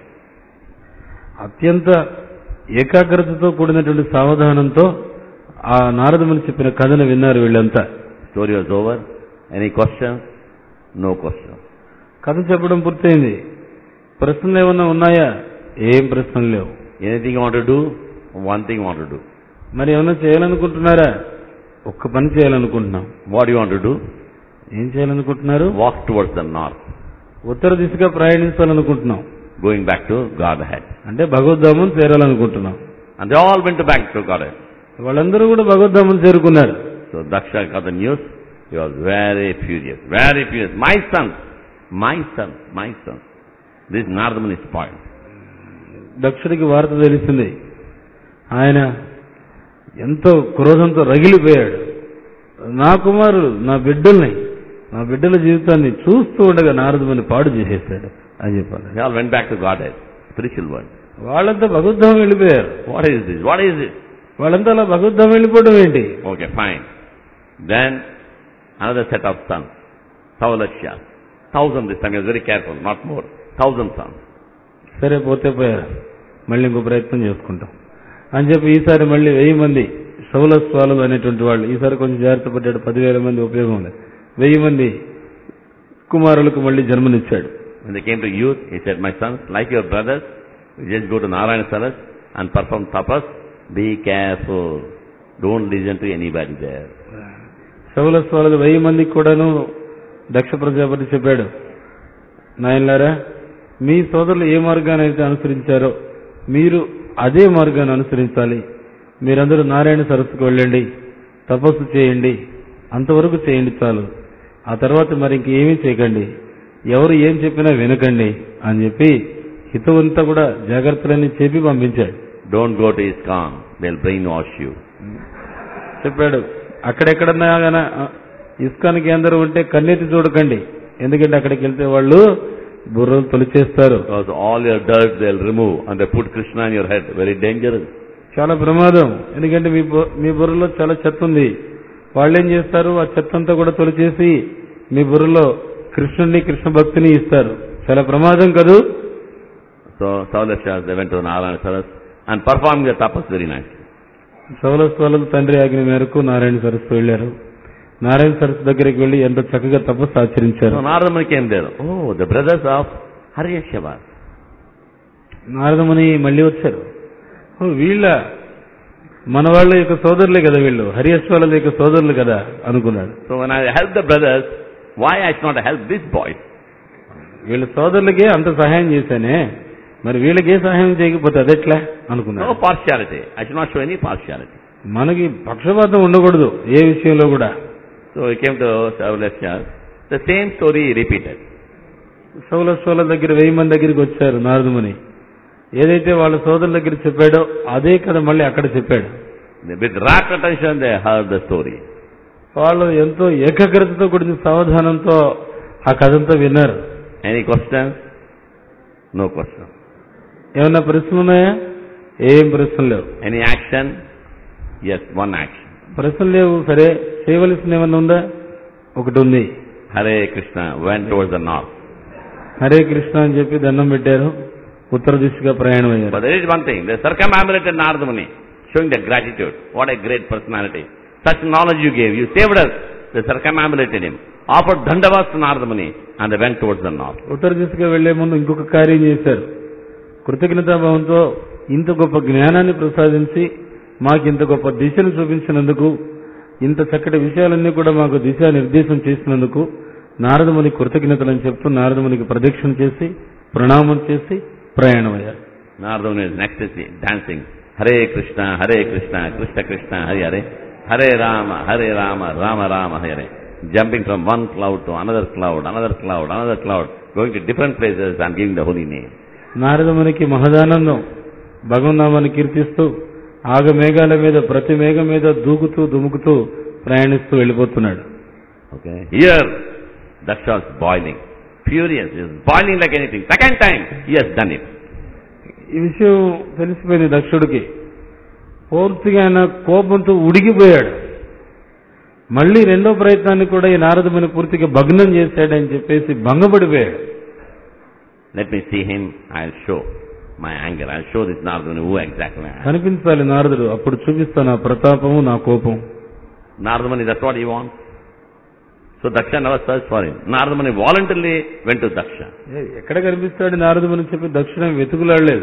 అత్యంత ఏకాగ్రతతో కూడినటువంటి సావధానంతో ఆ నారదముని చెప్పిన కథను విన్నారు వీళ్ళంతా. Story was over. Any questions? No questions. కథ చెప్పడం పూర్తయింది. ప్రశ్నలు ఏమన్నా ఉన్నాయా? ఏం ప్రశ్నలు లేవు. Anything you want to do? One thing you want to do. మరి ఏమన్నా చేయాలనుకుంటున్నారా? ఒక్క పని చేయాలనుకుంటున్నాం. What do you want to do? ఏం చేయాలనుకుంటున్నారు? Walk towards the north. ఉత్తర దిశగా ప్రయాణించాలనుకుంటున్నాం. Going back to Godhead. అంటే భగవద్ధామం చేరాలనుకుంటున్నాం. And they all went back to Godhead. వాళ్ళందరూ కూడా భగవద్ధామం చేరుకున్నారు. So Daksha got the news. He was very furious. Very furious. My son. This Narada Muni spoiled. దక్షుడికి వార్త తెలిసింది. ఆయన ఎంతో క్రోధంతో రగిలిపోయాడు. నా కుమారులు, నా బిడ్డల జీవితాన్ని చూస్తూ ఉండగా నారదముని పాడు చేసేస్తాడు అని చెప్పాలి. They all went back to Godhead, spiritual world. వాళ్ళంతా భగవద్ధామం వెళ్ళిపోయారు. What is this? వాళ్ళంతా అలా భగవద్ధామం వెళ్ళిపోవడం ఏంటి? Okay, fine. Then another set of sons, Savalakshya. 1,000 this time. He was very careful, not more. 1,000 sons. సరే పోతే పోయారు, మళ్ళీ ఇంకో ప్రయత్నం చేసుకుంటాం అని చెప్పి ఈసారి మళ్ళీ 1000 మంది సౌలస్వాలు అనేటువంటి వాళ్ళు. ఈసారి కొంచెం జాగ్రత్త పడ్డాడు. 10,000 మంది ఉపయోగం లేదు. 1000 మంది కుమారులకు మళ్ళీ జన్మనిచ్చాడు. When they came to youth, he said, my sons, like your brothers, you just go to Narayana Saras and perform tapas. Be careful. Don't listen to anybody there. సౌలస్వాలు 1000 మందికి కూడాను దక్ష ప్రజాపతి చెప్పాడు, నాయనలారా, మీ సోదరులు ఏ మార్గాన్ని అయితే అనుసరించారో మీరు అదే మార్గాన్ని అనుసరించాలి. మీరందరూ నారాయణ సరస్సుకు వెళ్ళండి, తపస్సు చేయండి, అంతవరకు చేయండి చాలు. ఆ తర్వాత మరి ఇంకేమీ చేయకండి, ఎవరు ఏం చెప్పినా వినకండి అని చెప్పి హితవంతా కూడా జాగ్రత్తలన్నీ చెప్పి పంపించాడు. Don't go to ISKCON. They'll brainwash you. చెప్పాడు, అక్కడెక్కడన్నా కానీ ఇస్కాన్ కేంద్రం ఉంటే కన్నెత్తి చూడకండి, ఎందుకంటే అక్కడికి వెళ్తే వాళ్ళు బుర్రలు తొలిచేస్తారు. Because all your dirt they'll remove and they put Krishna in your head. Very dangerous. చాలా ప్రమాదం. ఎందుకంటే మీ బుర్రలో చాలా చెత్త ఉంది. వాళ్ళేం చేస్తారు, ఆ చెత్త అంతా కూడా తొలిచేసి మీ బుర్రలో కృష్ణుడిని, కృష్ణ భక్తిని ఇస్తారు. చాలా ప్రమాదం కదూ. So Savalakshya, they went to Narayana Saras and performed the tapas very nicely. సౌలస్వాలకు తండ్రి ఆజ్ఞ మేరకు నారాయణ సరస్సు వెళ్లారు. నారాయణ సరస్సు దగ్గరికి వెళ్లి ఎంతో చక్కగా తపస్సు ఆచరించారు. Narada Muni came there. Oh, the brothers of Haryashavas. Naradamuni మళ్ళీ వచ్చారు. వీళ్ళ మన వాళ్ళ యొక్క సోదరులే కదా వీళ్ళు, హరియశ్వాల యొక్క సోదరులు కదా అనుకున్నాడు. So when I help the brothers, why I should not help this boy? వీళ్ళ సోదరులకే అంత సహాయం చేశానే, మరి వీళ్ళకే సహాయం చేయకపోతే అదెట్లా అనుకున్నాడు. No partiality. I should not show any partiality. మనకి పక్షపాతం ఉండకూడదు ఏ విషయంలో కూడా. So he came to Savalakshya The same story he repeated. సోదరుల దగ్గర 1000 మంది దగ్గరికి వచ్చారు నారదముని. ఏదైతే వాళ్ళ సోదరుల దగ్గర చెప్పాడో అదే కథ మళ్ళీ అక్కడ చెప్పాడు. With rapt attention they heard the story. వాళ్ళు ఎంతో ఏకాగ్రతతో కూడిన సావధానంతో ఆ కథంతా విన్నారు. Any questions? No question. ఏమన్నా ప్రశ్నలు ఉన్నాయా? ఏం ప్రశ్నలు లేవు. Any action? Yes, one action. ప్రశ్నలు లేవు. సరే, చేయవలసిన ఏమన్నా ఉందా? ఒకటి ఉంది. Hare Krishna went towards the north. Hare Krishna అని చెప్పి దండం పెట్టారు. ఉత్తర దిశగా ప్రయాణం అయ్యారు. But there is one thing. They circumambulated Narada Muni, showing their gratitude. What a great personality. Such knowledge you gave. You saved us. They circumambulated him. Offered dandavas to Narada Muni and they went towards the north. ఉత్తర దిశగా వెళ్లే ముందు ఇంకొక కార్యం చేశారు. కృతజ్ఞతాభావంతో ఇంత గొప్ప జ్ఞానాన్ని ప్రసాదించి మాకు ఇంత గొప్ప దిశను చూపించినందుకు, ఇంత చక్కటి విషయాలన్నీ కూడా మాకు దిశా నిర్దేశం చేసినందుకు నారదముని కృతజ్ఞతలని చెప్తూ నారదమునికి ప్రదక్షిణ చేసి ప్రణామం చేసి ప్రయాణమయ్యారు. Narada Muni is next dancing. Hare Krishna, Krishna Krishna, Hare Hare, Hare Rama, Rama Rama, Hare. Jumping from one cloud to another cloud, another cloud, going to different places and giving the holy name. నారదమునికి మహదానందం. భగవన్నామాన్ని కీర్తిస్తూ ఆగ మేఘాల మీద ప్రతి మేఘం మీద దూకుతూ దుముకుతూ ప్రయాణిస్తూ వెళ్ళిపోతున్నాడు. Okay. Here Daksha is boiling, furious, he is boiling like anything. Second time he has done it. ఈ విషయం తెలిసిపోయింది దక్షుడికి. పూర్తిగా ఆయన కోపంతో ఉడిగిపోయాడు. మళ్ళీ రెండో ప్రయత్నాన్ని కూడా ఈ నారదముని పూర్తిగా భగ్నం చేశాడని చెప్పేసి భంగపడిపోయాడు. Let me see him, I'll show my anger. I'll show this Narada who exactly I am. కనిపించాలి నారదుడు, అప్పుడు చూపిస్తాను నా ప్రతాపము నా కోపం. Narada Muni, that's what he wants. So Daksha never searched for him. Narada Muni voluntarily went to Daksha. ఎక్కడ కనిపిస్తాడు నారదముని చెప్పి దక్షుడు వెతుకులాడలేదు.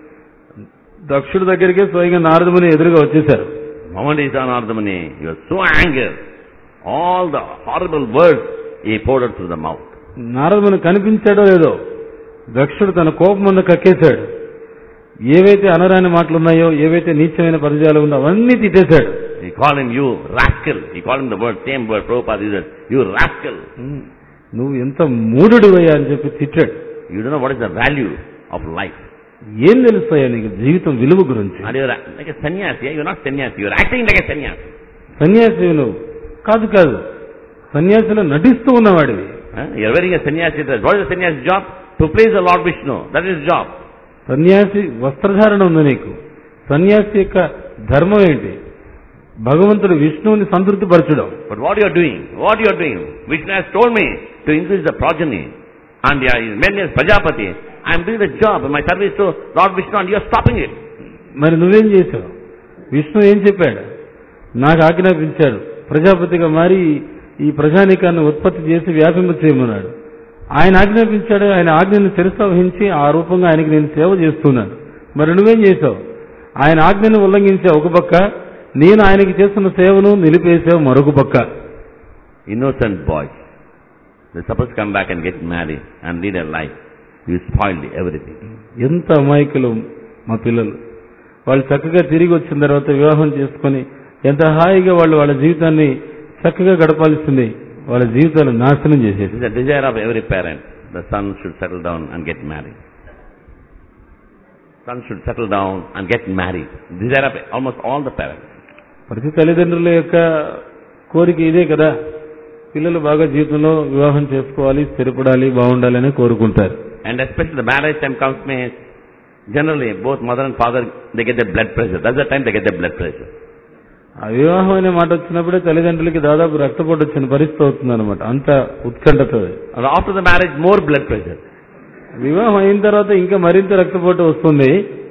దక్షుడి దగ్గరికే స్వయంగా నారదముని ఎదురుగా వచ్చేశారు. The moment he saw Narada Muni, he was so angry. All the horrible words he poured out through the mouth. Naradamuni కనిపించాడో లేదో దక్షుడు తన కోపం ముందు కక్కేశాడు. ఏవైతే అనరాని మాటలున్నాయో, ఏవైతే నీచమైన పదజాలు ఉందో అవన్నీ తిట్టేశాడు. He called him, you rascal. He called him the word, same word, Prabhupada uses, you rascal. నువ్వు ఎంత మూఢుడివయ్యా అని చెప్పి తిట్టాడు. You don't know what is the value of life. ఏం తెలుస్తాయా నీకు జీవితం విలువ గురించి? And you're like a sannyasi. You're not sannyasi. You're acting like a sannyasi. సన్యాసి నువ్వు కాదు కాదు, సన్యాసిలో నటిస్తూ ఉన్నవాడివి. You're wearing a sannyasi dress. What is a sannyasi job? To please the Lord Vishnu. That is his job. సన్యాసి వస్త్రధారణ ఉంది నీకు. సన్యాసి యొక్క ధర్మం ఏంటి? భగవంతుడు విష్ణువుని సంతృప్తి పరచడం. But what you are doing? Vishnu has told me to increase the progeny. And he made me as Prajapati. I am doing the job, my service to Lord Vishnu, and you are stopping it. మరి నువ్వేం చేశావు? విష్ణు ఏం చెప్పాడు? నాకు ఆజ్ఞాపించాడు, ప్రజాపతిగా మారి ఈ ప్రజానీకాన్ని ఉత్పత్తి చేసి వ్యాపింప చేయమన్నాడు. ఆయన ఆజ్ఞాపించాడు. ఆయన ఆజ్ఞను శిరసావహించి ఆ రూపంగా ఆయనకి నేను సేవ చేస్తున్నాను. మరి నువ్వేం చేశావు? ఆయన ఆజ్ఞను ఉల్లంఘించావు ఒక పక్క, నేను ఆయనకి చేస్తున్న సేవను నిలిపేసావు మరొక పక్క. Innocent boys, they're supposed to come back and get married and lead a life. You spoiled everything. ఎంత అమాయకులు మా పిల్లలు. వాళ్ళు చక్కగా తిరిగి వచ్చిన తర్వాత వివాహం చేసుకుని ఎంత హాయిగా వాళ్ళు వాళ్ళ జీవితాన్ని చక్కగా గడపాల్సింది, వాళ్ళ జీవితాలు నాశనం చేసేది. This is the desire of every parent. The son should settle down and get married. Son should settle down and get married. Desire of almost all the parents. ప్రతి తల్లిదండ్రుల యొక్క కోరిక ఇదే కదా. పిల్లలు బాగా జీవితంలో వివాహం చేసుకోవాలి, స్థిరపడాలి, బాగుండాలి అని కోరుకుంటారు. And especially the marriage time comes, means generally both mother and father, they get their blood pressure. That's the time they get their blood pressure. ఆ వివాహం అనే మాట వచ్చినప్పుడే తల్లిదండ్రులకి దాదాపు రక్తపోటు వచ్చిన పరిస్థితి అవుతుంది అనమాట. అంత ఉత్కంఠతో. And after the marriage, more blood pressure. వివాహం అయిన తర్వాత ఇంకా మరింత రక్తపోటు వస్తుంది.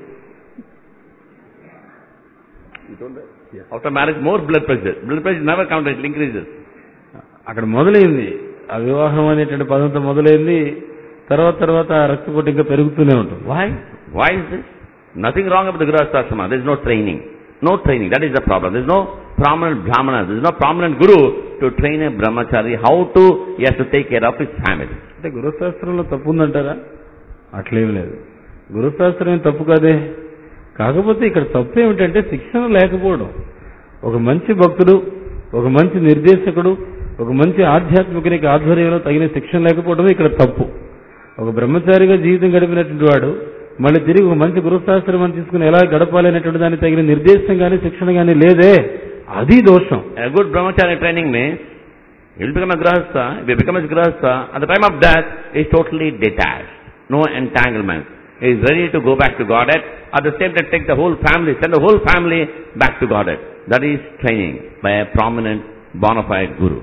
After marriage, more blood pressure. Blood pressure never counts, it increases. అక్కడ మొదలైంది ఆ వివాహం అనేటువంటి పదంతో మొదలైంది. తర్వాత ఆ రక్తపోటు ఇంకా పెరుగుతూనే ఉంటుంది. Why is this? Nothing wrong about the Grihasthashrama. There is no training. No training. That is the problem. There is no prominent brahmana. There is no prominent guru to train a brahmachari how to he has to take care of his family. అంటే గురుశాస్త్రంలో తప్పు ఉందంటారా? అట్లేం లేదు. గురుశాస్త్రం ఏం తప్పు కాదే. కాకపోతే ఇక్కడ తప్పు ఏమిటంటే శిక్షణ లేకపోవడం. ఒక మంచి భక్తుడు, ఒక మంచి నిర్దేశకుడు, ఒక మంచి ఆధ్యాత్మికునికి ఆధ్వర్యంలో తగిన శిక్షణ లేకపోవడం ఇక్కడ తప్పు. ఒక బ్రహ్మచారిగా జీవితం గడిపినటువంటి వాడు మళ్ళీ తిరిగి ఒక మంచి గృహస్థాశ్రమం తీసుకుని ఎలా గడపాలి అనేటువంటి దానికి తగిన నిర్దేశం కానీ శిక్షణ కానీ లేదే, అది దోషం. A good brahmacharya training means he will become a grahastha. If he becomes a grahastha, at the time of death, he is totally detached. No entanglement. He is ready to go back to Godhead. At the same time, take the whole family, send the whole family back to Godhead. That is training by a prominent, bona fide guru.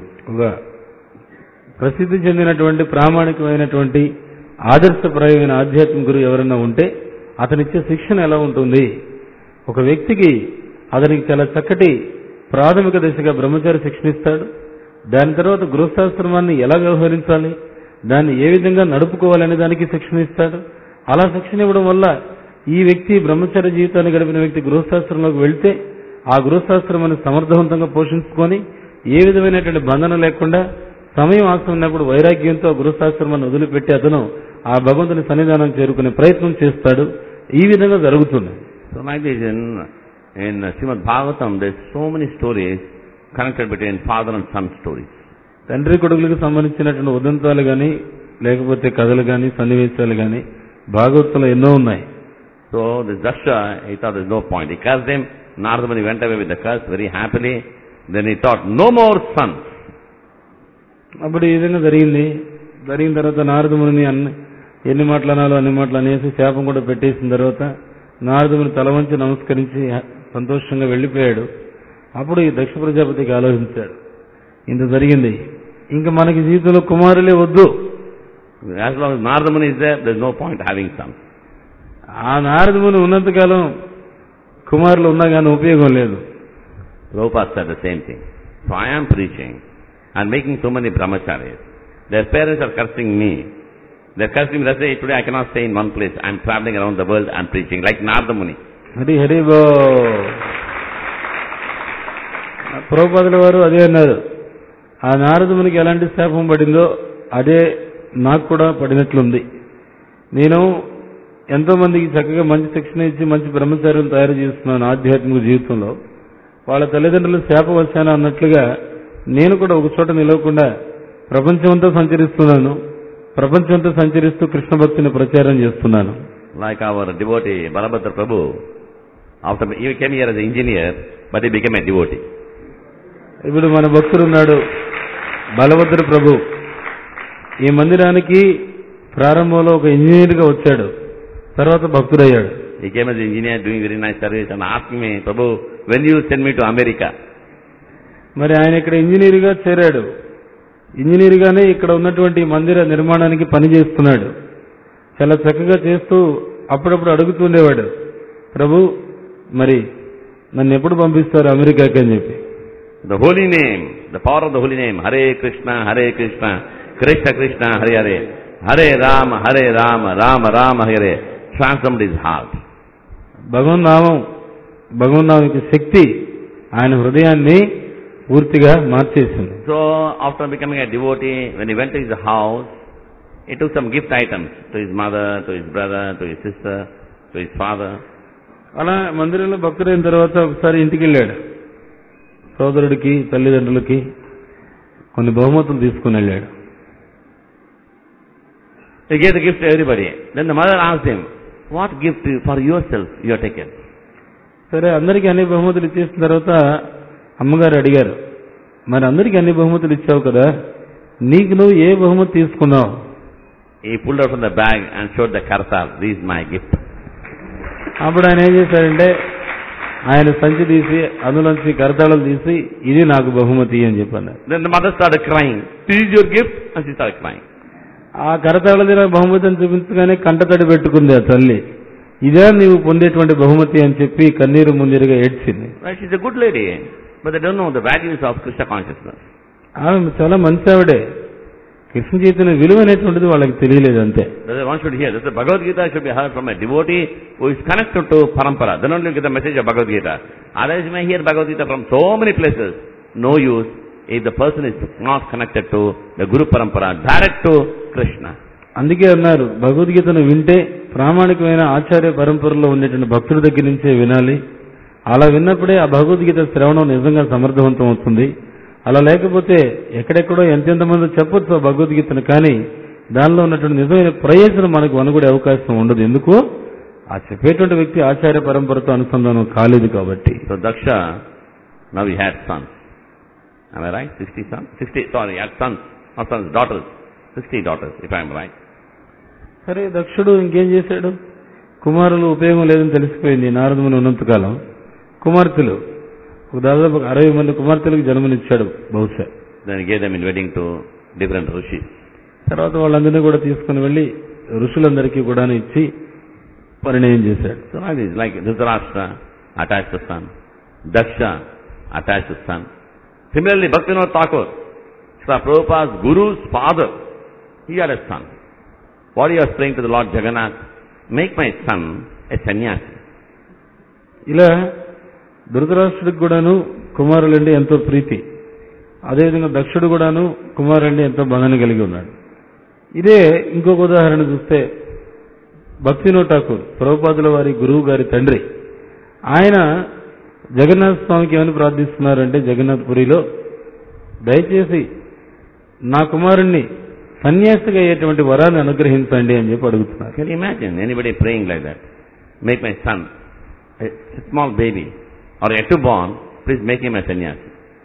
ప్రసిద్ధి చెందినటువంటి ప్రామాణికమైనటువంటి ఆదర్శప్రాయమైన ఆధ్యాత్మిక గురువు ఎవరన్నా ఉంటే అతనిచ్చే శిక్షణ ఎలా ఉంటుంది? ఒక వ్యక్తికి అతనికి చాలా చక్కటి ప్రాథమిక దశగా బ్రహ్మచారి శిక్షణ ఇస్తాడు. దాని తర్వాత గృహస్థాశ్రమాన్ని ఎలా వ్యవహరించాలి, దాన్ని ఏ విధంగా నడుపుకోవాలనే దానికి శిక్షణ ఇస్తాడు. అలా శిక్షణ ఇవ్వడం వల్ల ఈ వ్యక్తి బ్రహ్మచారి జీవితాన్ని గడిపిన వ్యక్తి గృహస్థాశ్రమంలోకి వెళ్తే ఆ గృహస్థాశ్రమాన్ని సమర్థవంతంగా పోషించుకొని ఏ విధమైనటువంటి బంధన లేకుండా సమయం ఆసన్నప్పుడు వైరాగ్యంతో గృహస్థాశ్రమాన్ని వదిలిపెట్టి అతను ఆ భగవంతుని సన్నిధానం చేరుకునే ప్రయత్నం చేస్తాడు. ఈ విధంగా జరుగుతుంది. So like this in Srimad Bhagavatam, there are so many stories connected between father and son stories. తండ్రి కొడుకులకు సంబంధించినటువంటి ఉదంతాలు కానీ లేకపోతే కథలు కానీ సన్నివేశాలు కానీ భాగవతంలో ఎన్నో ఉన్నాయి. So this Daksha, he thought there is no point. He cursed him. Narada Muni went away with the curse very happily. Then he thought, no more sons. అప్పుడు ఈ విధంగా జరిగిన తర్వాత నారద మునిని ఎన్ని మాటలు అనాలో అన్ని మాటలు అనేసి శాపం కూడా పెట్టేసిన తర్వాత నారద ముని తల వంచి నమస్కరించి సంతోషంగా వెళ్లిపోయాడు. అప్పుడు ఈ దక్ష ప్రజాపతికి ఆలోచించాడు, ఇంత జరిగింది, ఇంకా మనకి జీవితంలో కుమారులే వద్దు. As long as Narada Muni is there is no point having sons. ఆ నారద ముని ఉన్నంతకాలం కుమారులు ఉన్నా కానీ ఉపయోగం లేదు. Prabhupada said the same thing. So I am preaching and making so many brahmacharis. Their parents are cursing me. They are cursing me. Let's say today I cannot stay in one place. I am traveling around the world and preaching like Narada Muni. Hari బో. ప్రభుపాదుల వారు అదే అన్నారు, ఆ నారద మునికి ఎలాంటి శాపం పడిందో అదే నాకు కూడా పడినట్లుంది. నేను ఎంతో మందికి చక్కగా మంచి శిక్షణ ఇచ్చి మంచి బ్రహ్మచార్యం తయారు చేస్తున్నాను ఆధ్యాత్మిక జీవితంలో. వాళ్ళ తల్లిదండ్రులు శాపవశాన అన్నట్లుగా నేను కూడా ఒక చోట నిలవకుండా ప్రపంచమంతా సంచరిస్తున్నాను. ప్రపంచమంతా సంచరిస్తూ కృష్ణ భక్తిని ప్రచారం చేస్తున్నాను. Like our devotee Balabhadra Prabhu, after he came here as an engineer, but he became a devotee. ఇప్పుడు మన భక్తుడు ఉన్నాడు బలభద్ర ప్రభు. ఈ మందిరానికి ప్రారంభంలో ఒక ఇంజనీర్గా వచ్చాడు, తర్వాత భక్తుడయ్యాడు. He came as an engineer doing very nice service and asked me, Prabhu, when you send me to America? మరి ఆయన ఇక్కడ ఇంజనీర్గా చేరాడు. ఇంజనీర్గానే ఇక్కడ ఉన్నటువంటి మందిర నిర్మాణానికి పని చేస్తున్నాడు. చాలా చక్కగా చేస్తూ అప్పుడప్పుడు అడుగుతుండేవాడు, ప్రభు మరి నన్ను ఎప్పుడు పంపిస్తారు అమెరికాకి అని చెప్పి. The holy name, the power of the holy name, Hare Krishna, Krishna Krishna, Hare Hare, Hare Rama, Rama Rama, Hare, transformed his heart. భగవన్నామానికి శక్తి ఆయన హృదయాన్ని పూర్తిగా మార్చేసింది. So after becoming a devotee, when he went to his house, he took some gift items to his mother, to his brother, to his sister, to his father. అలా మందిరంలో భక్తుడైన తర్వాత ఒకసారి ఇంటికి వెళ్ళాడు. సోదరుడికి తల్లిదండ్రులకి కొన్ని బహుమతులు తీసుకుని వెళ్ళాడు. He gave the gift to everybody. Then the mother asked him, what gift for yourself you have taken? సరే, అందరికీ అన్ని బహుమతులు ఇచ్చేసిన తర్వాత అమ్మగారు అడిగారు, మరి అందరికీ అన్ని బహుమతులు ఇచ్చావు కదా, నీకు నువ్వు ఏ బహుమతి తీసుకున్నావు? He pulled out from the bag and showed the karsal, this is my gift. అప్పుడు ఆయన ఏం చేశాడంటే ఆయన సంచి తీసి అందులోంచి కరతాళాలు తీసి ఇది నాకు బహుమతి అని చెప్పాను. Then the mother started crying, this is your gift, and she started crying. ఆ కరతాళది నాకు బహుమతి అని చూపించగానే కంటతడి పెట్టుకుంది ఆ తల్లి. ఇదే నీవు పొందేటువంటి బహుమతి అని చెప్పి కన్నీరు ముందీరుగా ఏడ్చింది. She's a good lady, but they don't know the values of Krishna consciousness. ఆమె చాలా మంచి ఆవిడే, కృష్ణ చైతన్య విలువ అనేటువంటిది వాళ్ళకి తెలియలేదు అంతే. One should hear. The Bhagavad Gita should be heard from a devotee who is connected to parampara. Then only you get the message of Bhagavad Gita. Otherwise you may hear Bhagavad Gita from so many places. No use if the person is not connected to the Guru parampara, direct to Krishna. అందుకే అన్నారు, భగవద్గీతను వింటే ప్రామాణికమైన ఆచార్య పరంపరలో ఉండేటువంటి భక్తుల దగ్గర నుంచే వినాలి. అలా విన్నప్పుడే ఆ భగవద్గీత శ్రవణం నిజంగా సమర్థవంతం అవుతుంది. అలా లేకపోతే ఎక్కడెక్కడో ఎంతెంతమంది చెప్పొచ్చు భగవద్గీతను, కానీ దానిలో ఉన్నటువంటి నిజమైన ప్రయోజనం మనకు అనుకునే అవకాశం ఉండదు. ఎందుకు? ఆ చెప్పేటువంటి వ్యక్తి ఆచార్య పరంపరతో అనుసంధానం కాలేదు కాబట్టి. So Daksha, now he had sons. Am I right? 60 sons? 60, sorry, he had sons, not sons, daughters. 60 daughters, if I am right. సరే, దక్షుడు ఇంకేం చేశాడు? కుమారులు ఉపయోగం లేదని తెలిసిపోయింది నారదముని ఉన్నంతకాలం. కుమార్తెలు దాదాపు 60 మంది కుమార్తెలకు జన్మనిచ్చాడు బహుశా. Then he gave them in wedding to different rishis. తర్వాత వాళ్ళందరినీ కూడా తీసుకుని వెళ్లి ఋషులందరికీ కూడా ఇచ్చి పరిణయం చేశాడు. So like this, like Dhritarashtra attached to son, Daksha attached to son. Similarly, Bhaktivinoda Thakur, Srila Prabhupada's guru's father, he had a son. What he was praying to the Lord Jagannath, make my son a sannyasi. ఇలా ధృతరాష్ట్రుడికి కూడాను కుమారులంటే ఎంతో ప్రీతి, అదేవిధంగా దక్షుడు కూడాను కుమారులంటే ఎంతో బంధాన్ని కలిగి ఉన్నాడు. ఇదే ఇంకొక ఉదాహరణ చూస్తే భక్తివినోద్ ఠాకూర్, ప్రభుపాదుల వారి గురువు గారి తండ్రి, ఆయన జగన్నాథ స్వామికి ఏమని ప్రార్థిస్తున్నారంటే జగన్నాథపురిలో, దయచేసి నా కుమారుణ్ణి సన్యాసిగా అయ్యేటువంటి వరాన్ని అనుగ్రహించండి అని చెప్పి అడుగుతున్నారు. Can you imagine anybody praying like that? Make my son, a small baby or yet to born, please make him a sannyasi.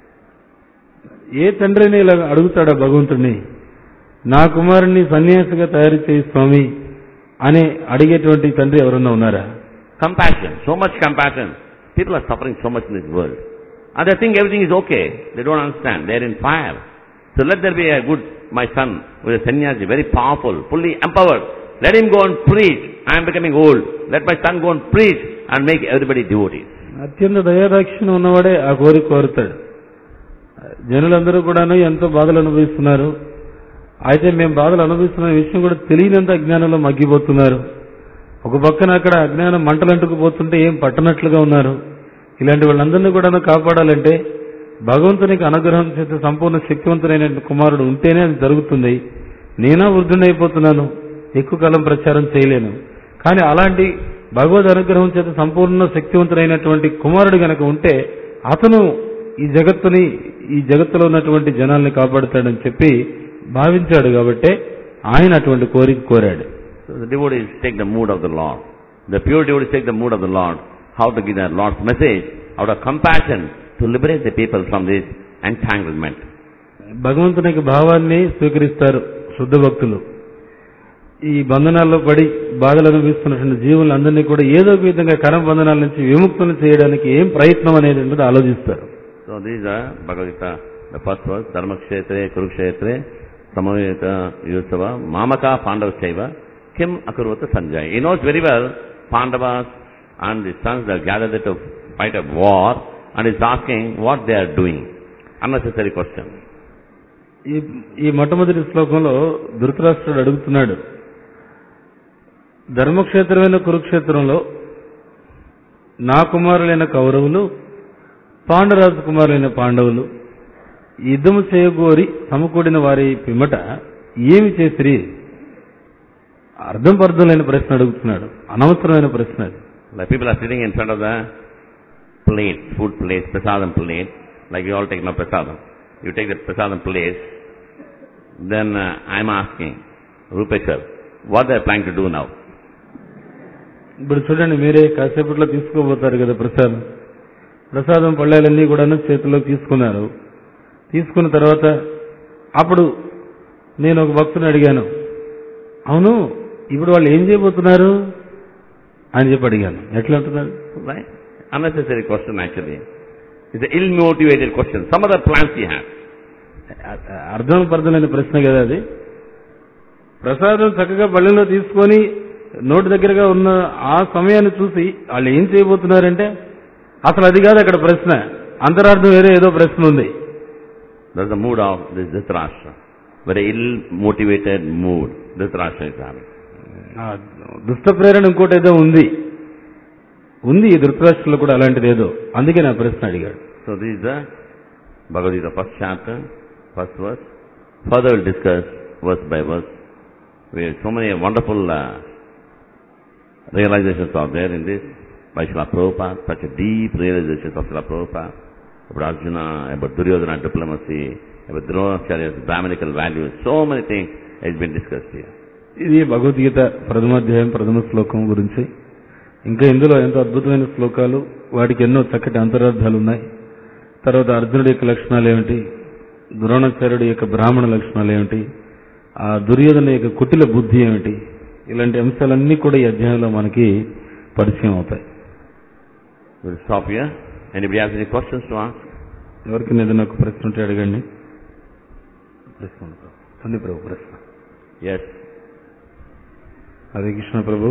ఏ తండ్రిని ఇలా అడుగుతాడా భగవంతుడిని, నా కుమారుణ్ణి సన్యాసిగా తయారు చేయి స్వామి అని అడిగేటువంటి తండ్రి ఎవరన్నా ఉన్నారా? Compassion, so much compassion. People are suffering so much in this world. And they think everything is okay. They don't understand. They are in fire. So let there be a good, my son, with a sannyasi, very powerful, fully empowered. Let him go and preach. I am becoming old. Let my son go and preach and make everybody devotees. అత్యంత దయాదాక్షిణ్యం ఉన్నవాడే ఆ కోరిక కోరుతాడు. జనులందరూ కూడాను ఎంతో బాధలు అనుభవిస్తున్నారు. అయితే మేము బాధలు అనుభవిస్తున్న విషయం కూడా తెలియనంత అజ్ఞానంలో మగ్గిపోతున్నారు. ఒక పక్కన అక్కడ అజ్ఞానం మంటలంటుకుపోతుంటే ఏం పట్టనట్లుగా ఉన్నారు. ఇలాంటి వాళ్ళందరినీ కూడా కాపాడాలంటే భగవంతునికి అనుగ్రహం చేత సంపూర్ణ శక్తివంతుడైన కుమారుడు ఉంటేనే అది జరుగుతుంది. నేనా వృద్ధుడైపోతున్నాను, ఎక్కువ కాలం ప్రచారం చేయలేను. కానీ అలాంటి భగవద్ అనుగ్రహం చేత సంపూర్ణ శక్తివంతుడైనటువంటి కుమారుడు గనక ఉంటే అతను ఈ జగత్తులో ఉన్నటువంటి జనాల్ని కాపాడుతాడని చెప్పి భావించాడు. కాబట్టి ఆయన అటువంటి కోరిక కోరాడు. So the devotees take the mood of the Lord. The pure devotees take the mood of the Lord. How to give their Lord's message out of compassion to liberate the people from this entanglement. భగవంతునికి భావాన్ని స్వీకరిస్తారు శుద్ధ భక్తులు. ఈ బంధనాల్లో పడి బాధలు అనుభవిస్తున్నటువంటి జీవులందరినీ కూడా ఏదో ఒక విధంగా కర్మ బంధనాల నుంచి విముక్తులు చేయడానికి ఏం ప్రయత్నం అనేది ఆలోచిస్తారు. So these are Bhagavad Gita, the first verse, Dharmakshetre, Kurukshetre, Samaveta, Yusava, Mamaka, Pandavachaiva, Kim Akurvata Sanjaya. He knows very well Pandavas and the sons are gathered to fight a war and is asking what they are doing. Unnecessary question. ఈ మొట్టమొదటి శ్లోకంలో ధృతరాష్ట్రుడు అడుగుతున్నాడు, ధర్మక్షేత్రమైన కురుక్షేత్రంలో నా కుమారులైన కౌరవులు, పాండరాజు కుమారులైన పాండవులు యుద్ధము చేయగోరి సమకూడిన వారి పిమ్మట ఏమి చేసిరి? అర్థం పర్థం ప్రశ్న అడుగుతున్నాడు, అనవసరమైన ప్రశ్న. Like people are sitting in front of the plate, food plate, prasadam plate, like you all take now prasadam. You take the prasadam plate, then I'm asking, Rupeshwar, what they are planning to do now? ఇప్పుడు చూడండి, మీరే కాసేపట్లో తీసుకోబోతారు కదా ప్రసాదం పళ్ళాలన్నీ కూడా చేతిలోకి తీసుకున్నారు. తీసుకున్న తర్వాత అప్పుడు నేను ఒక భక్తుని అడిగాను, అవును ఇప్పుడు వాళ్ళు ఏం చేయబోతున్నారు అని చెప్పి అడిగాను. ఎట్లా అంటున్నారు? Unnecessary question actually. It's an ill-motivated question. Some other plans he has. అర్థం పర్థం ప్రశ్న కదా అది. ప్రసాదం చక్కగా పళ్ళెంలో తీసుకొని నోటి దగ్గరగా ఉన్న ఆ సమయాన్ని చూసి వాళ్ళు ఏం చేయబోతున్నారంటే అసలు అది కాదు అక్కడ ప్రశ్న, అంతరార్థం వేరే ఏదో ప్రశ్న ఉంది. That's the mood of this Dhritarashtra. Very ill-motivated mood Dhritarashtra is having. దుష్ట ప్రేరణ ఇంకోటి ఏదో ఉంది ఈ ధృతరాష్ట్రంలో కూడా అలాంటిది ఏదో, అందుకే నా ప్రశ్న అడిగాడు. So this is the Bhagavad Gita first chapter, first verse. Further we'll discuss verse by verse. We have so many wonderful realizations are there in this by Srila Prabhupada, such a deep realizations of Srila Prabhupada. about Arjuna, about Duryodhana diplomacy, about Dronacharya's Brahminical values. So many things has been discussed here. ఇది భగవద్గీత ప్రథమాధ్యాయం ప్రథమ శ్లోకం గురించి. ఇంకా ఇందులో ఎంతో అద్భుతమైన శ్లోకాలు, వాటికి ఎన్నో చక్కటి అంతరార్థాలు ఉన్నాయి. తర్వాత అర్జునుడి యొక్క లక్షణాలు ఏమిటి, ద్రోణాచార్యుడి యొక్క బ్రాహ్మణ లక్షణాలు ఏమిటి, ఆ దుర్యోధన యొక్క కుటిల బుద్ధి ఏమిటి, ఇలాంటి అంశాలన్నీ కూడా ఈ అధ్యాయంలో మనకి పరిచయం అవుతాయి. We'll stop here. Anybody has any questions to ask? ఎవరికి ఏదైనా ఒక ప్రశ్న ఉంటే అడగండి. ప్రశ్న ప్రభు ప్రశ్న. Yes. హరే కృష్ణ ప్రభు.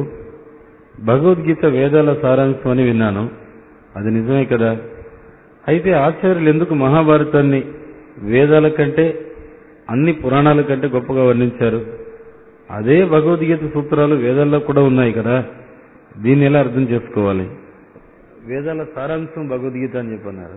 భగవద్గీత వేదాల సారాంశం అని విన్నాను, అది నిజమే కదా. అయితే ఆచార్యులు ఎందుకు మహాభారతాన్ని వేదాల కంటే అన్ని పురాణాల కంటే గొప్పగా వర్ణించారు? అదే భగవద్గీత సూత్రాలు వేదాల్లో కూడా ఉన్నాయి కదా, దీన్ని ఎలా అర్థం చేసుకోవాలి? వేదాల సారాంశం భగవద్గీత అని చెప్పన్నారు,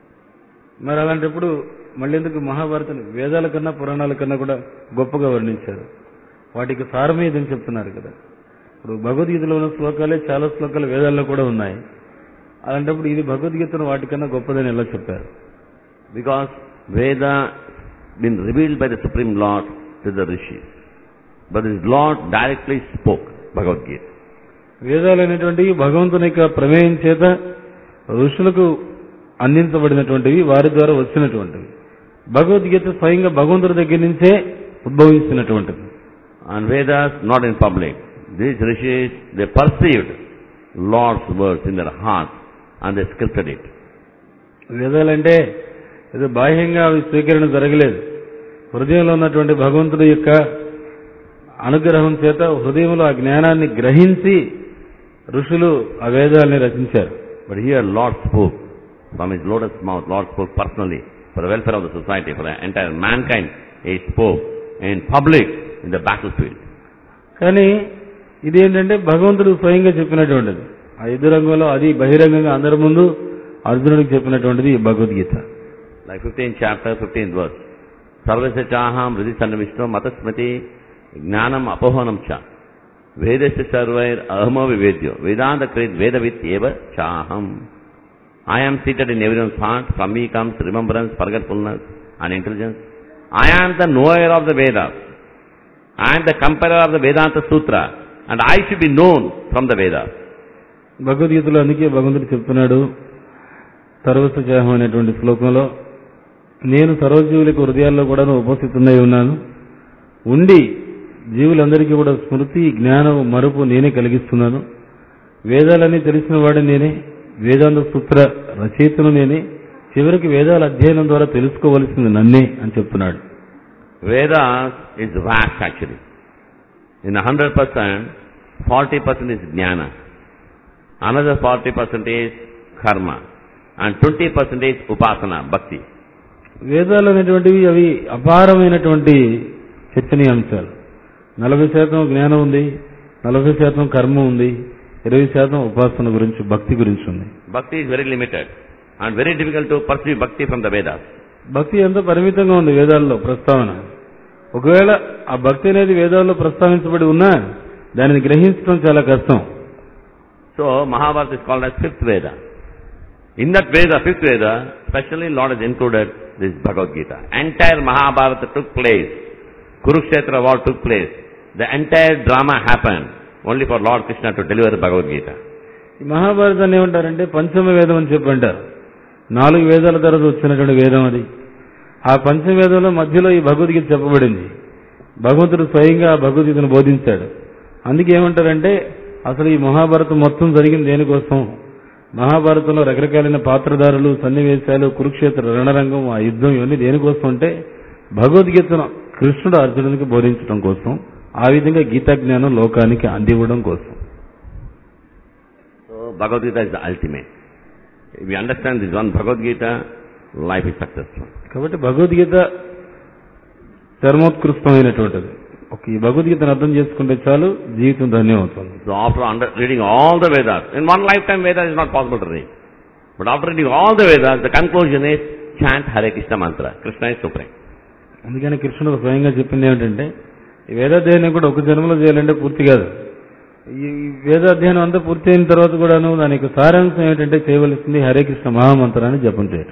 మరి అలాంటప్పుడు మళ్ళీ ఎందుకు మహాభారతం వేదాల కన్నా పురాణాల కన్నా కూడా గొప్పగా వర్ణించారు? వాటికి సారమే ఇదని చెప్తున్నారు కదా. ఇప్పుడు భగవద్గీతలో ఉన్న శ్లోకాలే చాలా శ్లోకాలు వేదాల్లో కూడా ఉన్నాయి, అలాంటప్పుడు ఇది భగవద్గీతను వాటికన్నా గొప్పదని ఎలా చెప్పారు? Because Veda been revealed by the Supreme Lord to the Rishis, but His Lord directly spoke Bhagavad Gita. వేదాలు అనేటువంటివి భగవంతుని యొక్క ప్రమేయం చేత ఋషులకు అందించబడినటువంటివి, వారి ద్వారా వచ్చినటువంటివి. భగవద్గీత స్వయంగా భగవంతుడి దగ్గర నుంచే ఉద్భవించినటువంటిది. And Vedas not in public. These Rishis, they perceived Lord's words in their heart and they scripted it. వేదాలంటే ఏదో బాహ్యంగా అవి స్వీకరణ జరగలేదు, హృదయంలో ఉన్నటువంటి భగవంతుడి యొక్క అనుగ్రహం చేత హృదయంలో ఆ జ్ఞానాన్ని గ్రహించి ఋషులు ఆ వేదాలని రచించారు. But here Lord spoke from His lotus mouth. Lord spoke personally for the welfare of the society, for the entire mankind. He spoke in public in the battlefield. కానీ ఇదేంటంటే భగవంతుడు స్వయంగా చెప్పినటువంటిది, ఆ యుద్ధ రంగంలో అది బహిరంగంగా అందరి ముందు అర్జునుడికి చెప్పినటువంటిది ఈ Bhagavad Gita. Like 15th chapter, 15th verse. Sarvasya chaham hridhi sannavishto matasmati జ్ఞానం అపోహనం చ వేదస్య సర్వైర్ అహమో వివేద్యో వేదాంత క్రేద్ వేదవిత్ ఏవ చాహం. I am seated in everyone's heart. From me comes remembrance, forgetfulness and intelligence. I am the knower of the Vedas. I am the comparer of the Vedanta Sutra and I should be known from the Vedas. భగవద్గీతలో అందుకే భగవంతుడు చెప్తున్నాడు సర్వస్వచాహం అనేటువంటి శ్లోకంలో, నేను సర్వజీవులకు హృదయాల్లో కూడా ఉపస్థితున్నై ఉన్నాను, ఉండి జీవులందరికీ కూడా స్మృతి జ్ఞానం మరుపు నేనే కలిగిస్తున్నాను, వేదాలన్నీ తెలిసిన వాడు నేనే, వేదాంత సూత్ర రచయితను నేనే, చివరికి వేదాల అధ్యయనం ద్వారా తెలుసుకోవలసింది నన్నే అని చెప్తున్నాడు. Vedas is vast actually. In 100%, 40% is jnana, another 40% is karma and 20% is upasana, bhakti. వేదాలు అనేటువంటివి అవి అపారమైనటువంటి చర్చనీయాంశాలు. 40% జ్ఞానం ఉంది, 40% కర్మ ఉంది, 20% ఉపాసన గురించి భక్తి గురించి ఉంది. Bhakti is very limited and very difficult to perceive bhakti from the Vedas. భక్తి ఎంతో పరిమితంగా ఉంది వేదాల్లో ప్రస్తావన. ఒకవేళ ఆ భక్తి అనేది వేదాల్లో ప్రస్తావించబడి ఉన్నా దానిని గ్రహించడం చాలా కష్టం. So Mahabharata is called as fifth Veda. In that Veda, fifth Veda, specially Lord has included this Bhagavad Gita. Entire Mahabharata took place. Kurukshetra war took place. The entire drama happened only for Lord Krishna to deliver the Bhagavad Gita. ఈ మహాభారతాన్ని ఏమంటారంటే పంచమ వేదం అని చెప్పి అంటారు. 4 వేదాల తర్వాత వచ్చినటువంటి వేదం అది. ఆ పంచమ వేదంలో మధ్యలో ఈ భగవద్గీత చెప్పబడింది. భగవంతుడు స్వయంగా ఆ భగవద్గీతను బోధించాడు. అందుకే ఏమంటారంటే అసలు ఈ మహాభారతం మొత్తం జరిగింది దేనికోసం? మహాభారతంలో రకరకాలైన పాత్రధారులు, సన్నివేశాలు, కురుక్షేత్ర రణరంగం, ఆ యుద్ధం ఇవన్నీ దేనికోసం అంటే భగవద్గీతను కృష్ణుడు అర్జునునికి బోధించడం కోసం, ఆ విధంగా గీతా జ్ఞానం లోకానికి అందివ్వడం కోసం. So Bhagavad Gita is the ultimate. If we understand this one Bhagavad Gita, life is successful. కాబట్టి భగవద్గీత చర్మోత్కృష్టమైనటువంటిది. ఈ భగవద్గీతను అర్థం చేసుకుంటే చాలు జీవితం ధన్యమవుతుంది. So after reading all the Vedas, in one lifetime Vedas is not possible to read. But after reading all the Vedas, the conclusion is chant Hare Krishna mantra. Krishna is supreme. అందుకని కృష్ణుడు స్వయంగా చెప్పింది ఏమిటంటే ఈ వేదాధ్యయనం కూడా ఒక జన్మలో చేయాలంటే పూర్తి కాదు. ఈ వేదాధ్యయనం అంతా పూర్తి అయిన తర్వాత కూడాను దాని యొక్క సారాంశం ఏమిటంటే చేయవలసింది హరే కృష్ణ మహామంత్రాన్ని జపం చేయడం.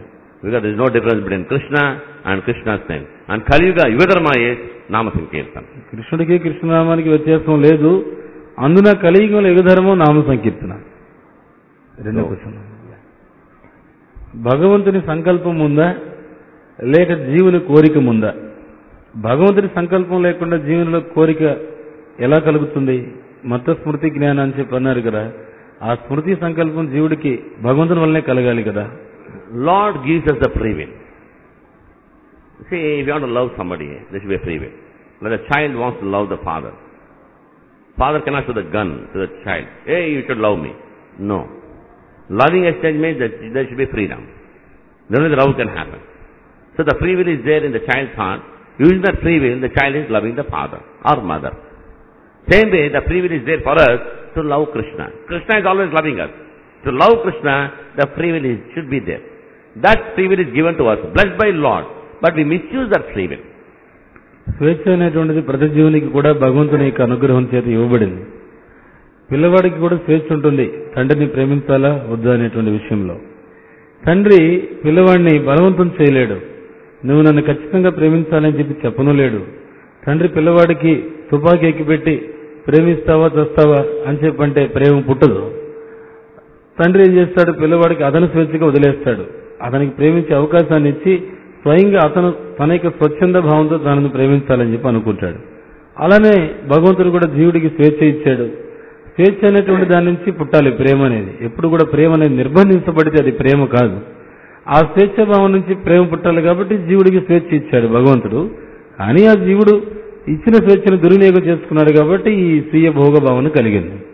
Because there is no difference between Krishna and Krishna's name. And Kali Yuga, Yuga Dharma is Nama Sankirtan. కృష్ణుడికి కృష్ణనామానికి వ్యత్యాసం లేదు, అందున కలియుగంలో యుగధర్మం నామ సంకీర్తన. రెండో క్వశ్చన్, భగవంతుని సంకల్పం ఉందా లేక జీవుని కోరిక ఉందా? భగవంతుని సంకల్పం లేకుండా జీవునిలో కోరిక ఎలా కలుగుతుంది? మత స్మృతి జ్ఞానం అని చెప్పి అన్నారు కదా, ఆ స్మృతి సంకల్పం జీవుడికి భగవంతుని వల్లనే కలగాలి కదా. Lord gives us the free will. See, if you want to love somebody, there should be a free will. Like a child wants to love the father. Father cannot show the gun to the child. Hey, you should love me. No. Loving exchange means that there should be freedom. Then only the love can happen. So the free will is there in the child's heart. Using that free will, the child is loving the father or mother. Same way, the free will is there for us to love Krishna. Krishna is always loving us. To love Krishna, the free will should be there. That free will is given to us, blessed by Lord. But we misuse that free will. స్వేచ్ఛ అనేటువంటిది ప్రతి జీవునికి కూడా భగవంతుని యొక్క అనుగ్రహం చేత ఇవ్వబడింది. పిల్లవాడికి కూడా స్వేచ్ఛ ఉంటుంది, తండ్రిని ప్రేమించాలా వద్దా అనేటువంటి విషయంలో. తండ్రి పిల్లవాడిని బలవంతం చేయలేడు, నువ్వు నన్ను ఖచ్చితంగా ప్రేమించాలని చెప్పి చెప్పను లేడు. తండ్రి పిల్లవాడికి తుపాకీ ఎక్కిపెట్టి ప్రేమిస్తావా చస్తావా అని చెప్పంటే ప్రేమ పుట్టదు. తండ్రి ఏం చేస్తాడు, పిల్లవాడికి అతను స్వేచ్ఛగా వదిలేస్తాడు. అతనికి ప్రేమించే అవకాశాన్ని ఇచ్చి స్వయంగా అతను తన యొక్క స్వచ్ఛంద భావంతో తనను ప్రేమించాలని చెప్పి అనుకుంటాడు. అలానే భగవంతుడు కూడా జీవుడికి స్వేచ్ఛ ఇచ్చాడు. స్వేచ్ఛ అనేటువంటి దాని నుంచి పుట్టాలి ప్రేమ అనేది. ఎప్పుడు కూడా ప్రేమ అనేది నిర్బంధించబడితే అది ప్రేమ కాదు. ఆ స్వేచ్ఛ భావం నుంచి ప్రేమ పుట్టాలి కాబట్టి జీవుడికి స్వేచ్ఛ ఇచ్చాడు భగవంతుడు. కానీ ఆ జీవుడు ఇచ్చిన స్వేచ్ఛను దుర్వినియోగం చేసుకున్నాడు కాబట్టి ఈ స్వీయ భోగ భావన కలిగింది.